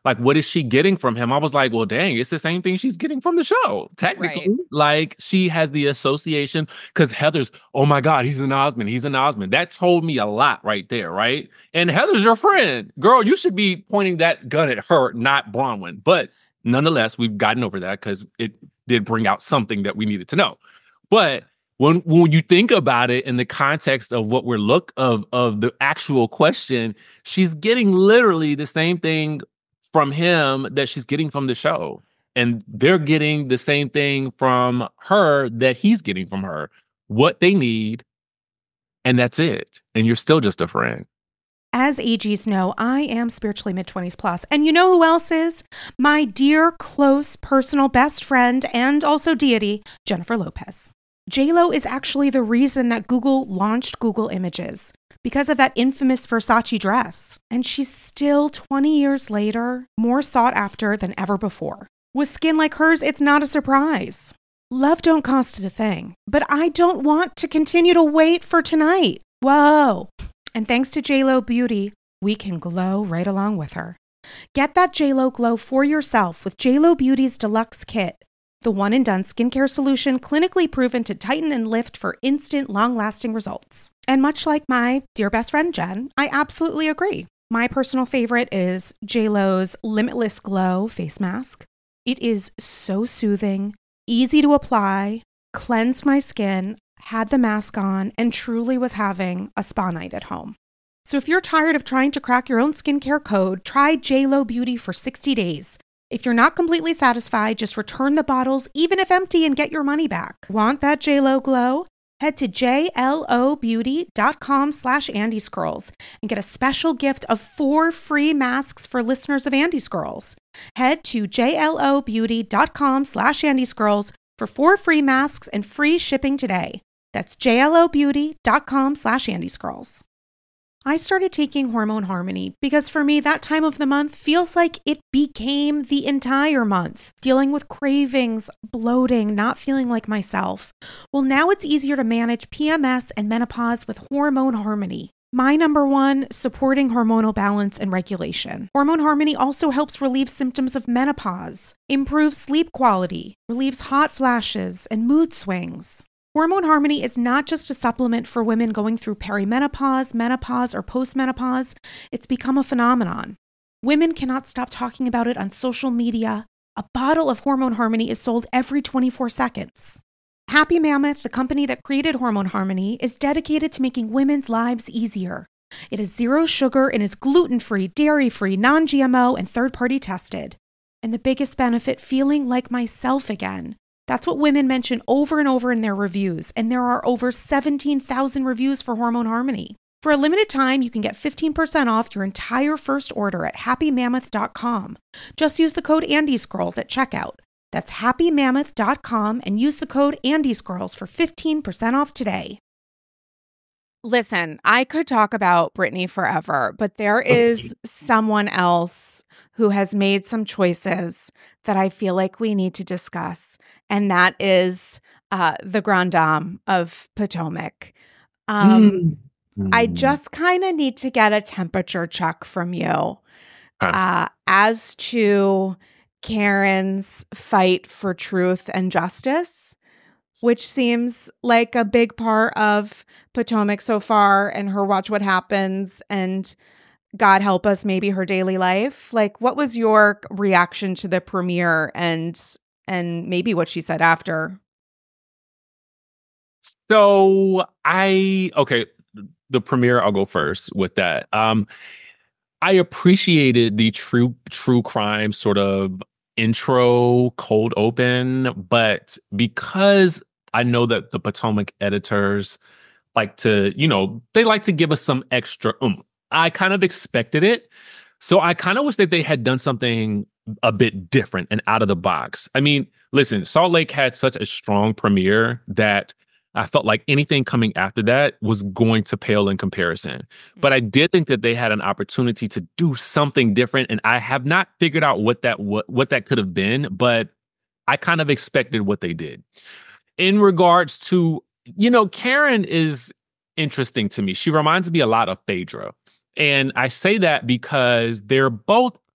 Like, what is she getting from him? I was like, well, dang, it's the same thing she's getting from the show. Technically, Right. like she has the association because Heather's, oh my God, he's an Osmond. He's an Osmond. That told me a lot right there, right? And Heather's your friend. Girl, you should be pointing that gun at her, not Bronwyn. But nonetheless, we've gotten over that because it did bring out something that we needed to know. But when when you think about it in the context of what we're look of of the actual question, she's getting literally the same thing from him that she's getting from the show. And they're getting the same thing from her that he's getting from her. What they need, and that's it. And you're still just a friend. As A Gs know, I am spiritually mid-twenties plus. And you know who else is? My dear, close, personal best friend and also deity, Jennifer Lopez. J-Lo is actually the reason that Google launched Google Images because of that infamous Versace dress. And she's still, twenty years later, more sought after than ever before. With skin like hers, it's not a surprise. Love don't cost a thing, but I don't want to continue to wait for tonight. Whoa. And thanks to J-Lo Beauty, we can glow right along with her. Get that J-Lo glow for yourself with J-Lo Beauty's Deluxe Kit, the one-and-done skincare solution clinically proven to tighten and lift for instant, long-lasting results. And much like my dear best friend Jen, I absolutely agree. My personal favorite is J-Lo's Limitless Glow face mask. It is so soothing, easy to apply, cleansed my skin, had the mask on, and truly was having a spa night at home. So if you're tired of trying to crack your own skincare code, try J-Lo Beauty for sixty days. If you're not completely satisfied, just return the bottles, even if empty, and get your money back. Want that J-Lo glow? Head to jlobeauty.com slash Andy Scrolls and get a special gift of four free masks for listeners of Andy Scrolls. Head to jlobeauty.com slash Andy Scrolls for four free masks and free shipping today. That's jlobeauty.com slash Andy Scrolls. I started taking Hormone Harmony because for me, that time of the month feels like it became the entire month, dealing with cravings, bloating, not feeling like myself. Well, now it's easier to manage P M S and menopause with Hormone Harmony. My number one, supporting hormonal balance and regulation. Hormone Harmony also helps relieve symptoms of menopause, improves sleep quality, relieves hot flashes and mood swings. Hormone Harmony is not just a supplement for women going through perimenopause, menopause, or postmenopause. It's become a phenomenon. Women cannot stop talking about it on social media. A bottle of Hormone Harmony is sold every twenty-four seconds. Happy Mammoth, the company that created Hormone Harmony, is dedicated to making women's lives easier. It is zero sugar and is gluten-free, dairy-free, non-G M O, and third-party tested. And the biggest benefit, feeling like myself again. That's what women mention over and over in their reviews, and there are over seventeen thousand reviews for Hormone Harmony. For a limited time, you can get fifteen percent off your entire first order at happy mammoth dot com. Just use the code AndyScrolls at checkout. That's happy mammoth dot com and use the code AndyScrolls for fifteen percent off today. Listen, I could talk about Britney forever, but there is someone else who has made some choices that I feel like we need to discuss, and that is uh, the Grande Dame of Potomac. Um, mm. I just kind of need to get a temperature check from you uh, as to Karen's fight for truth and justice, which seems like a big part of Potomac so far, and her Watch What Happens, and God help us, maybe her daily life. Like, what was your reaction to the premiere and and maybe what she said after? So I, okay, the premiere, I'll go first with that. Um, I appreciated the true true crime sort of intro cold open, but because I know that the Potomac editors like to, you know, they like to give us some extra oomph. I kind of expected it. So I kind of wish that they had done something a bit different and out of the box. I mean, listen, Salt Lake had such a strong premiere that I felt like anything coming after that was going to pale in comparison. But I did think that they had an opportunity to do something different. And I have not figured out what that what, what that could have been, but I kind of expected what they did. In regards to, you know, Karen is interesting to me. She reminds me a lot of Phaedra. And I say that because they're both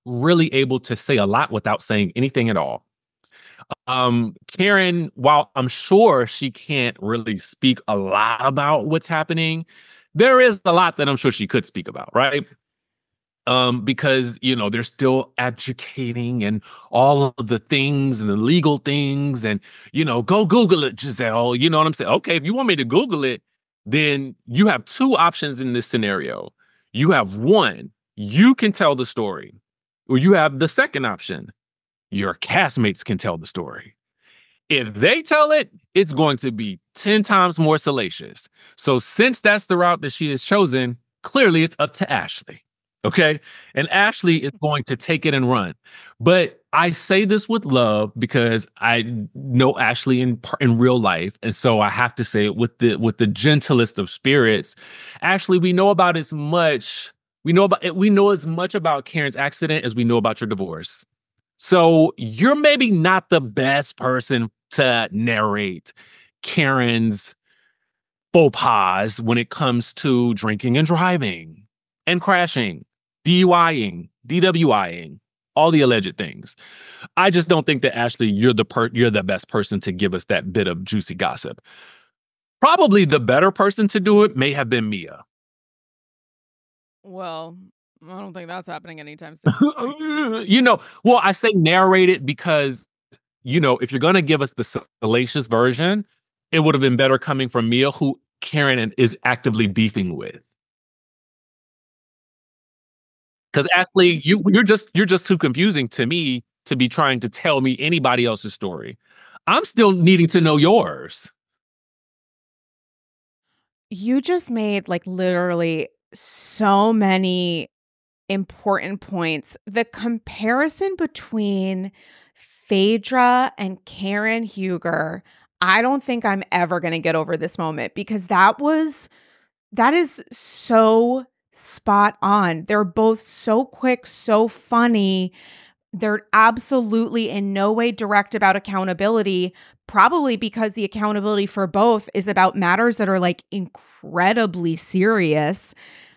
really able to say a lot without saying anything at all. Um, Karen, while I'm sure she can't really speak a lot about what's happening, there is a lot that I'm sure she could speak about, right? Um, because, you know, they're still educating and all of the things and the legal things and, you know, go Google it, Gizelle. You know what I'm saying? Okay, if you want me to Google it, then you have two options in this scenario. You have one, you can tell the story, or you have the second option. Your castmates can tell the story. If they tell it, it's going to be ten times more salacious. So since that's the route that she has chosen, clearly it's up to Ashley. Okay. And Ashley is going to take it and run. But I say this with love because I know Ashley in in real life. And so I have to say it with the with the gentlest of spirits. Ashley, we know about as much, we know about we know as much about Karen's accident as we know about your divorce. So you're maybe not the best person to narrate Karen's faux pas when it comes to drinking and driving and crashing, DUIing, DWIing, all the alleged things. I just don't think that, Ashley, you're the per- you're the best person to give us that bit of juicy gossip. Probably the better person to do it may have been Mia. Well, I don't think that's happening anytime soon. You know, well, I say narrate it because, you know, if you're going to give us the salacious version, it would have been better coming from Mia, who Karen is actively beefing with. Because Ashley, you you're just you're just too confusing to me to be trying to tell me anybody else's story. I'm still needing to know yours. You just made like literally so many important points. The comparison between Phaedra and Karen Huger, I don't think I'm ever going to get over this moment because that was, that is so spot on. They're both so quick, so funny. They're absolutely in no way direct about accountability, probably because the accountability for both is about matters that are like incredibly serious.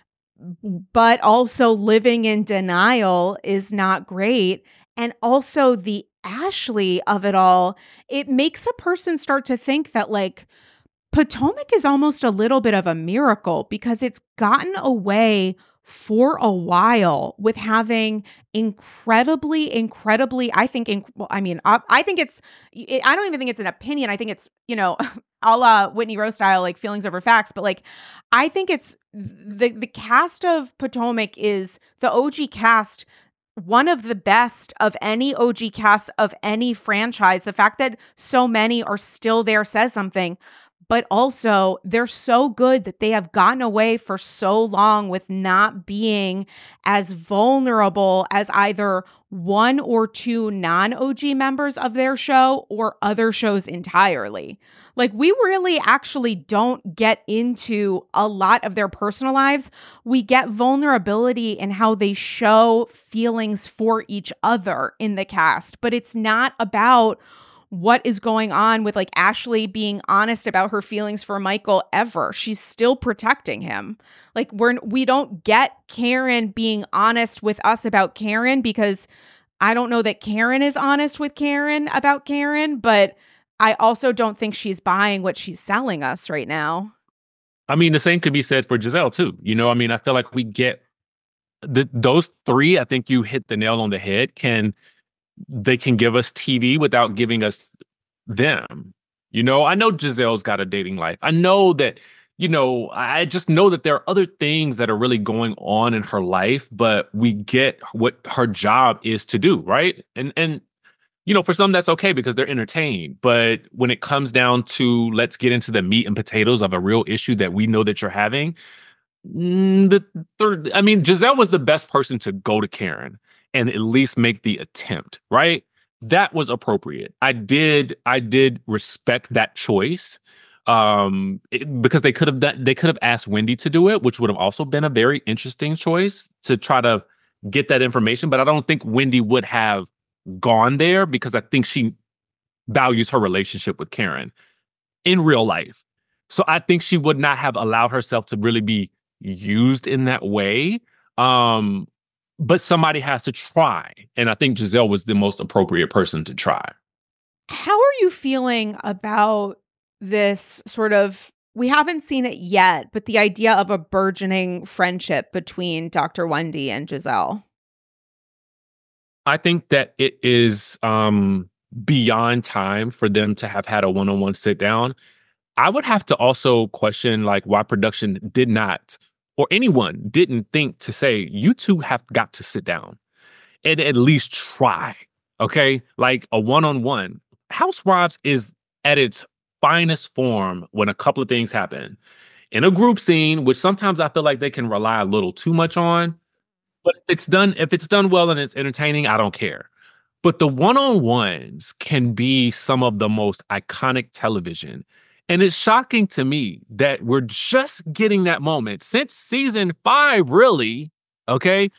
But also living in denial is not great. And also the Ashley of it all, it makes a person start to think that like Potomac is almost a little bit of a miracle because it's gotten away for a while with having incredibly, incredibly, I think, inc- well, I mean, I, I think it's, it, I don't even think it's an opinion. I think it's, you know, a la Whitney Rose style, like feelings over facts. But like, I think it's the, the cast of Potomac is the O G cast, one of the best of any O G cast of any franchise. The fact that so many are still there says something. But also, they're so good that they have gotten away for so long with not being as vulnerable as either one or two non-O G members of their show or other shows entirely. Like, we really actually don't get into a lot of their personal lives. We get vulnerability in how they show feelings for each other in the cast, but it's not about what is going on with like Ashley being honest about her feelings for Michael ever. She's still protecting him. Like we're, we don't get Karen being honest with us about Karen because I don't know that Karen is honest with Karen about Karen, but I also don't think she's buying what she's selling us right now. I mean, the same could be said for Gizelle too. You know, I mean, I feel like we get the, those three, I think you hit the nail on the head, can they can give us T V without giving us them. You know, I know Gizelle's got a dating life. I know that, you know, I just know that there are other things that are really going on in her life, but we get what her job is to do, right? And, and you know, for some, that's okay because they're entertained. But when it comes down to let's get into the meat and potatoes of a real issue that we know that you're having, the third, I mean, Gizelle was the best person to go to Karen and at least make the attempt, right? That was appropriate. I did, I did respect that choice um, it, because they could have done, they could have asked Wendy to do it, which would have also been a very interesting choice to try to get that information. But I don't think Wendy would have gone there because I think she values her relationship with Karen in real life. So I think she would not have allowed herself to really be used in that way. Um, but somebody has to try. And I think Giselle was the most appropriate person to try. How are you feeling about this sort of, we haven't seen it yet, but the idea of a burgeoning friendship between Doctor Wendy and Giselle? I think that it is um, beyond time for them to have had a one-on-one sit down. I would have to also question like why production did not, or anyone didn't think to say, you two have got to sit down and at least try, okay? Like a one-on-one. Housewives is at its finest form when a couple of things happen. In a group scene, which sometimes I feel like they can rely a little too much on, but if it's done, if it's done well and it's entertaining, I don't care. But the one-on-ones can be some of the most iconic television. And it's shocking to me that we're just getting that moment since season five, really, okay,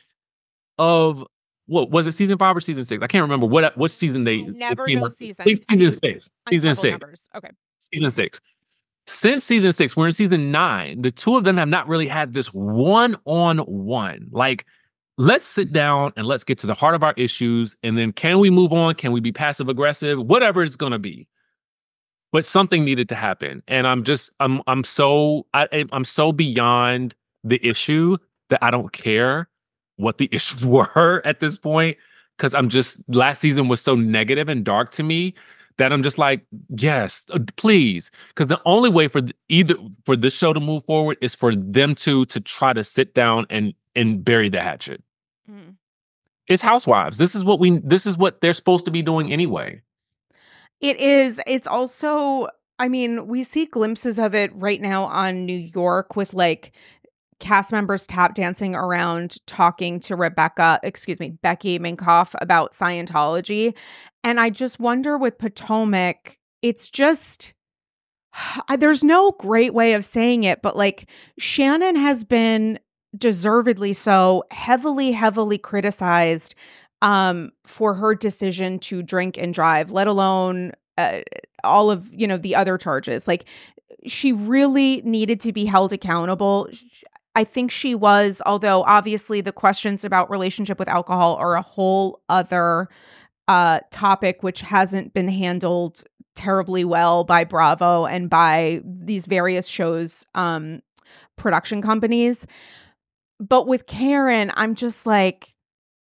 of, what, was it season five or season six? I can't remember what what season they... Never they know season. seasons. Season six. Season six. Numbers. Okay. Season six. Since season six, we're in season nine, the two of them have not really had this one-on-one. Like, let's sit down and let's get to the heart of our issues. And then can we move on? Can we be passive aggressive? Whatever it's going to be. But something needed to happen. And I'm just, I'm, I'm so, I, I'm so beyond the issue that I don't care what the issues were at this point. Cause I'm just, last season was so negative and dark to me that I'm just like, yes, please. Cause the only way for either, for this show to move forward is for them two to try to sit down and, and bury the hatchet. Mm. It's Housewives. This is what we, this is what they're supposed to be doing anyway. It is. It's also, I mean, we see glimpses of it right now on New York with like cast members tap dancing around talking to Rebecca, excuse me, Becky Minkoff about Scientology. And I just wonder with Potomac, it's just, there's no great way of saying it, but like Shannon has been deservedly so heavily, heavily criticized um, for her decision to drink and drive, let alone uh, all of, you know, the other charges. Like, she really needed to be held accountable. I think she was, although obviously the questions about relationship with alcohol are a whole other uh, topic, which hasn't been handled terribly well by Bravo and by these various shows, um, production companies. But with Karen, I'm just like,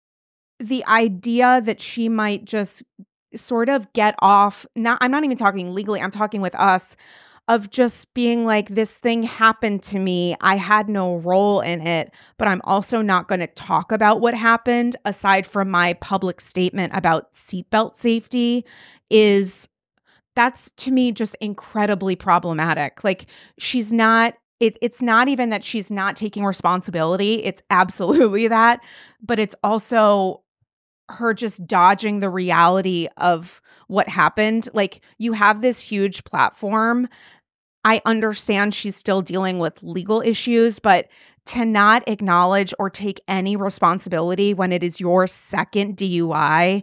the idea that she might just sort of get off, not, I'm not even talking legally, I'm talking with us, of just being like, this thing happened to me. I had no role in it, but I'm also not going to talk about what happened aside from my public statement about seatbelt safety is, that's to me just incredibly problematic. Like, she's not, it, it's not even that she's not taking responsibility. It's absolutely that, but it's also her just dodging the reality of what happened. Like, you have this huge platform. I understand she's still dealing with legal issues, but to not acknowledge or take any responsibility when it is your second D U I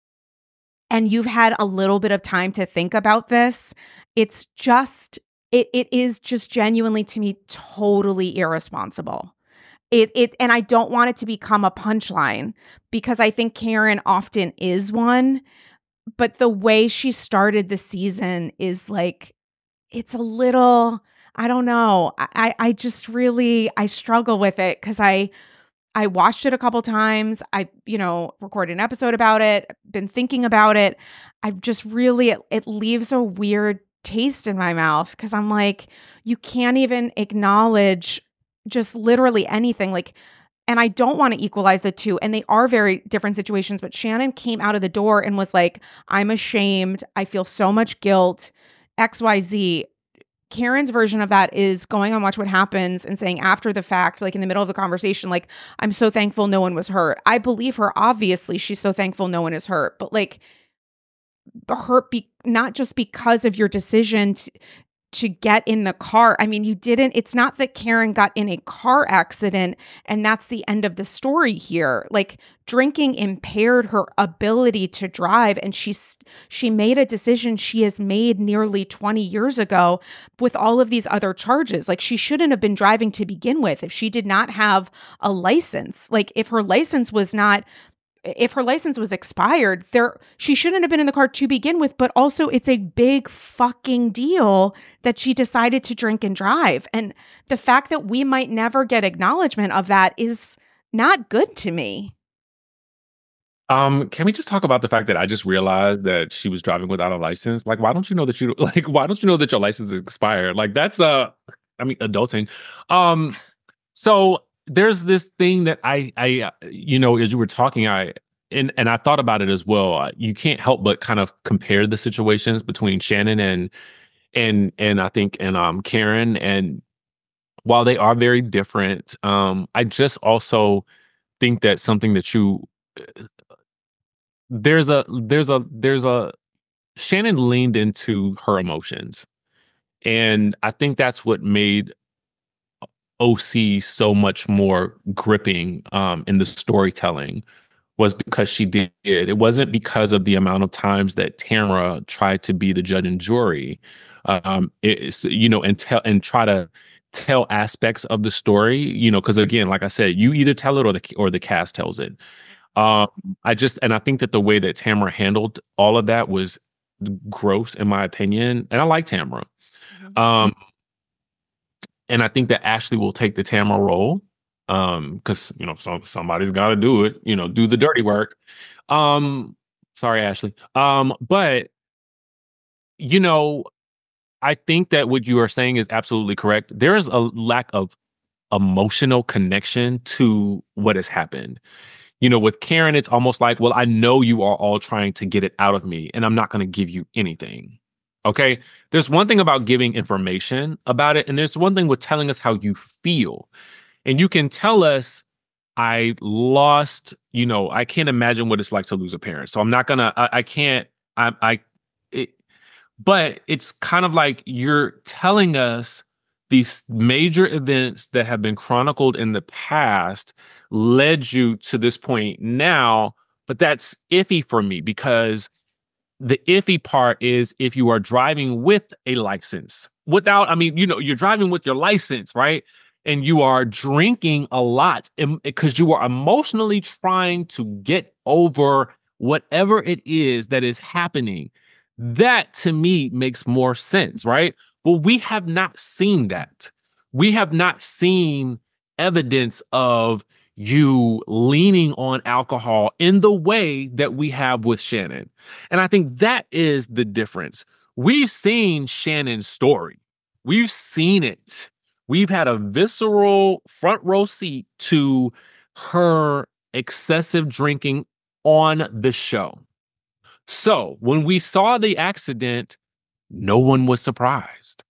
and you've had a little bit of time to think about this, it's just, it it is just genuinely to me totally irresponsible. It it and I don't want it to become a punchline because I think Karen often is one, but the way she started the season is like, it's a little, I don't know. I I just really, I struggle with it because I I watched it a couple times. I, you know, recorded an episode about it, been thinking about it. I've just really, it, it leaves a weird taste in my mouth because I'm like, you can't even acknowledge just literally anything. Like, and I don't want to equalize the two. And they are very different situations. But Shannon came out of the door and was like, I'm ashamed. I feel so much guilt, X Y Z. Karen's version of that is going on Watch What Happens and saying after the fact, like in the middle of the conversation, like, I'm so thankful no one was hurt. I believe her. Obviously, she's so thankful no one is hurt. But like, hurt be- not just because of your decision to, to get in the car. I mean, you didn't, it's not that Karen got in a car accident and that's the end of the story here. Like, drinking impaired her ability to drive, and she's she made a decision she has made nearly twenty years ago with all of these other charges. Like, she shouldn't have been driving to begin with if she did not have a license. Like, if her license was not if her license was expired, there she shouldn't have been in the car to begin with, but also it's a big fucking deal that she decided to drink and drive. And the fact that we might never get acknowledgement of that is not good to me. Um, can we just talk about the fact that I just realized that she was driving without a license? Like, why don't you know that you like why don't you know that your license is expired? Like, that's uh I mean, adulting. Um, so there's this thing that I, I, you know, as you were talking, I, and, and I thought about it as well. You can't help but kind of compare the situations between Shannon and, and, and I think, and, um, Karen. And while they are very different, um, I just also think that something that you, there's a, there's a, there's a, Shannon leaned into her emotions. And I think that's what made O C so much more gripping um, in the storytelling, was because she did. It wasn't because of the amount of times that Tamara tried to be the judge and jury, um, it's, you know, and tell and try to tell aspects of the story, you know, because again, like I said, you either tell it or the or the cast tells it. Um, I just and I think that the way that Tamara handled all of that was gross, in my opinion, and I like Tamara. Mm-hmm. Um, And I think that Ashley will take the Tamara role, um, because you know so, somebody's got to do it. You know, do the dirty work. Um, sorry, Ashley. Um, but you know, I think that what you are saying is absolutely correct. There is a lack of emotional connection to what has happened. You know, with Karen, it's almost like, well, I know you are all trying to get it out of me, and I'm not going to give you anything. Okay, there's one thing about giving information about it, and there's one thing with telling us how you feel. And you can tell us, I lost, you know, I can't imagine what it's like to lose a parent. So I'm not gonna, I, I can't, I, I, it, but it's kind of like you're telling us these major events that have been chronicled in the past led you to this point now, but that's iffy for me because the iffy part is if you are driving with a license without, I mean, you know, you're driving with your license, right? And you are drinking a lot because you are emotionally trying to get over whatever it is that is happening. That to me makes more sense, right? Well, we have not seen that. We have not seen evidence of you leaning on alcohol in the way that we have with Shannon. And I think that is the difference. We've seen Shannon's story. We've seen it. We've had a visceral front row seat to her excessive drinking on the show. So when we saw the accident, no one was surprised.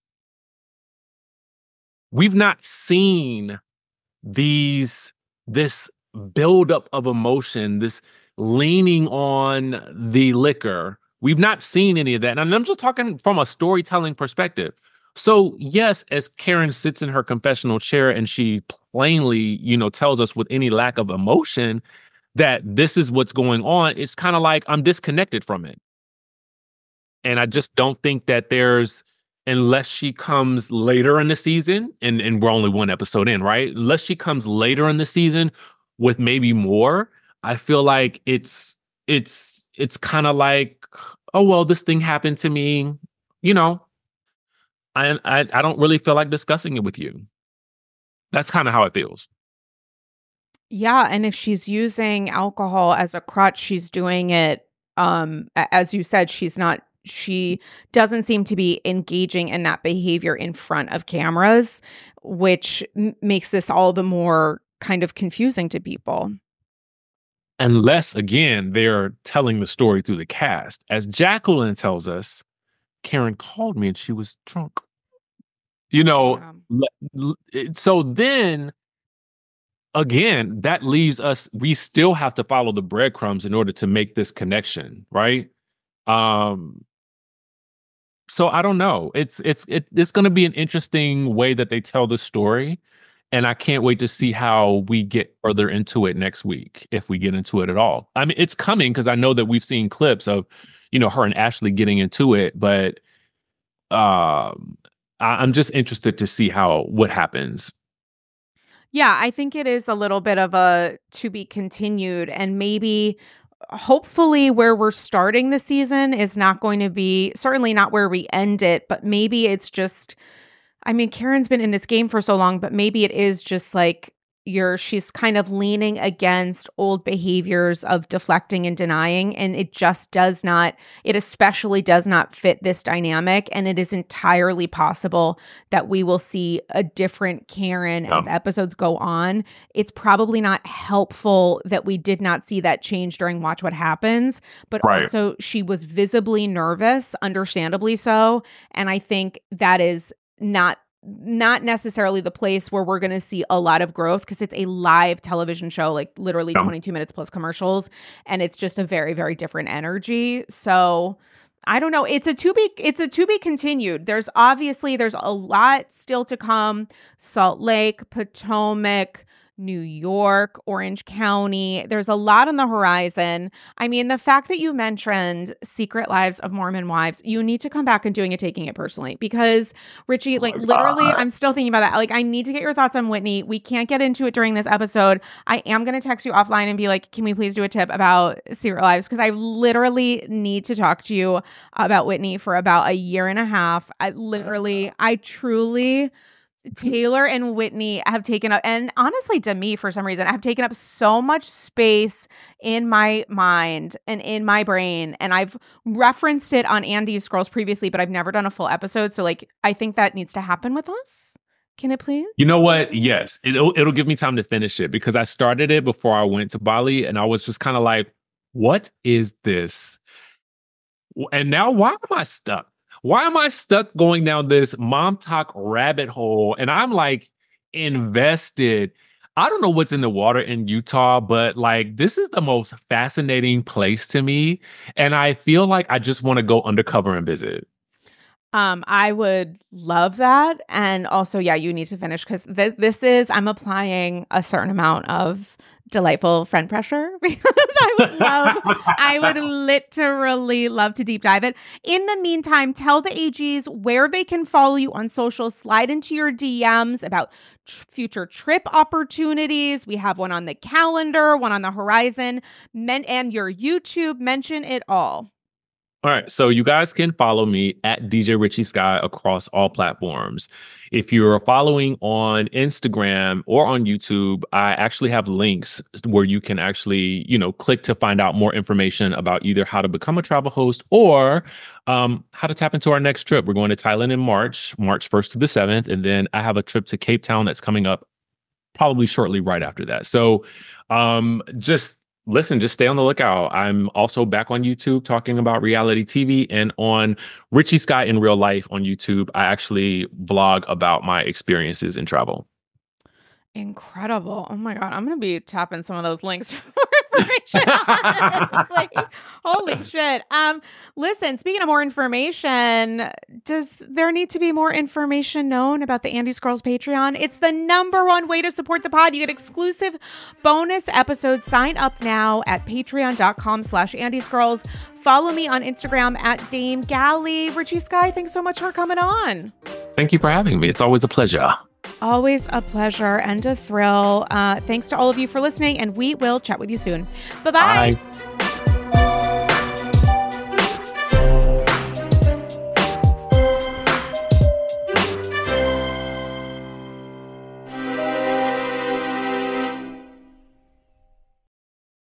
We've not seen these this buildup of emotion, this leaning on the liquor. We've not seen any of that. And I'm just talking from a storytelling perspective. So yes, as Karen sits in her confessional chair and she plainly, you know, tells us with any lack of emotion that this is what's going on, it's kind of like I'm disconnected from it. And I just don't think that there's, unless she comes later in the season, and, and we're only one episode in, right? Unless she comes later in the season with maybe more, I feel like it's it's it's kind of like, oh, well, this thing happened to me. You know, I, I, I don't really feel like discussing it with you. That's kind of how it feels. Yeah, and if she's using alcohol as a crutch, she's doing it, um, as you said, she's not She doesn't seem to be engaging in that behavior in front of cameras, which m- makes this all the more kind of confusing to people. Unless, again, they're telling the story through the cast. As Jacqueline tells us, Karen called me and she was drunk. You know, yeah. So then, again, that leaves us, we still have to follow the breadcrumbs in order to make this connection, right? Um, so I don't know. It's it's it, it's going to be an interesting way that they tell the story, and I can't wait to see how we get further into it next week, if we get into it at all. I mean, it's coming because I know that we've seen clips of, you know, her and Ashley getting into it, but um, I, I'm just interested to see how what happens. Yeah, I think it is a little bit of a to be continued, and maybe hopefully where we're starting the season is not going to be, certainly not where we end it, but maybe it's just, I mean, Karen's been in this game for so long, but maybe it is just like you're, she's kind of leaning against old behaviors of deflecting and denying, and it just does not, it especially does not fit this dynamic, and it is entirely possible that we will see a different Karen Yeah. as episodes go on. It's probably not helpful that we did not see that change during Watch What Happens, but Right. also she was visibly nervous, understandably so, and I think that is not not necessarily the place where we're going to see a lot of growth, because it's a live television show, like literally Yeah. twenty-two minutes plus commercials, and it's just a very, very different energy. So I don't know. It's a to be it's a to be continued. There's obviously there's a lot still to come. Salt Lake, Potomac, New York, Orange County. There's a lot on the horizon. I mean, the fact that you mentioned Secret Lives of Mormon Wives, you need to come back and doing it, taking it personally, because Richie, like my literally, God. I'm still thinking about that. Like, I need to get your thoughts on Whitney. We can't get into it during this episode. I am going to text you offline and be like, can we please do a tip about Secret Lives? Because I literally need to talk to you about Whitney for about a year and a half. I literally, I truly... Taylor and Whitney have taken up, and honestly to me for some reason, have taken up so much space in my mind and in my brain. And I've referenced it on Andy's Scrolls previously, but I've never done a full episode. So like, I think that needs to happen with us. Can it please? You know what? Yes, it'll it'll give me time to finish it, because I started it before I went to Bali, and I was just kind of like, "What is this?" And now, why am I stuck? Why am I stuck going down this mom talk rabbit hole? And I'm like invested. I don't know what's in the water in Utah, but like this is the most fascinating place to me, and I feel like I just want to go undercover and visit. Um, I would love that. And also, yeah, you need to finish, because th- this is, I'm applying a certain amount of delightful friend pressure, because I would love, I would literally love to deep dive it. In the meantime, tell the A Gs where they can follow you on social. Slide into your D Ms about tr- future trip opportunities. We have one on the calendar, one on the horizon, men- and your YouTube. Mention it all. All right, so you guys can follow me at D J Richie Sky across all platforms. If you're following on Instagram or on YouTube, I actually have links where you can actually, you know, click to find out more information about either how to become a travel host or um, how to tap into our next trip. We're going to Thailand in March, March first to the seventh, and then I have a trip to Cape Town that's coming up probably shortly right after that. So um, just listen, just stay on the lookout. I'm also back on YouTube talking about reality T V, and on Richie Sky in Real Life on YouTube, I actually vlog about my experiences in travel. Incredible. Oh my God. I'm going to be tapping some of those links for more information. It's like, holy shit. Um, listen, speaking of more information, does there need to be more information known about the Andy Scrolls Patreon? It's the number one way to support the pod. You get exclusive bonus episodes. Sign up now at patreon.com slash Andy Scrolls. Follow me on Instagram at Dame Galley. Richie Sky, thanks so much for coming on. Thank you for having me. It's always a pleasure. Always a pleasure and a thrill. Uh, thanks to all of you for listening, and we will chat with you soon. Bye-bye. Bye.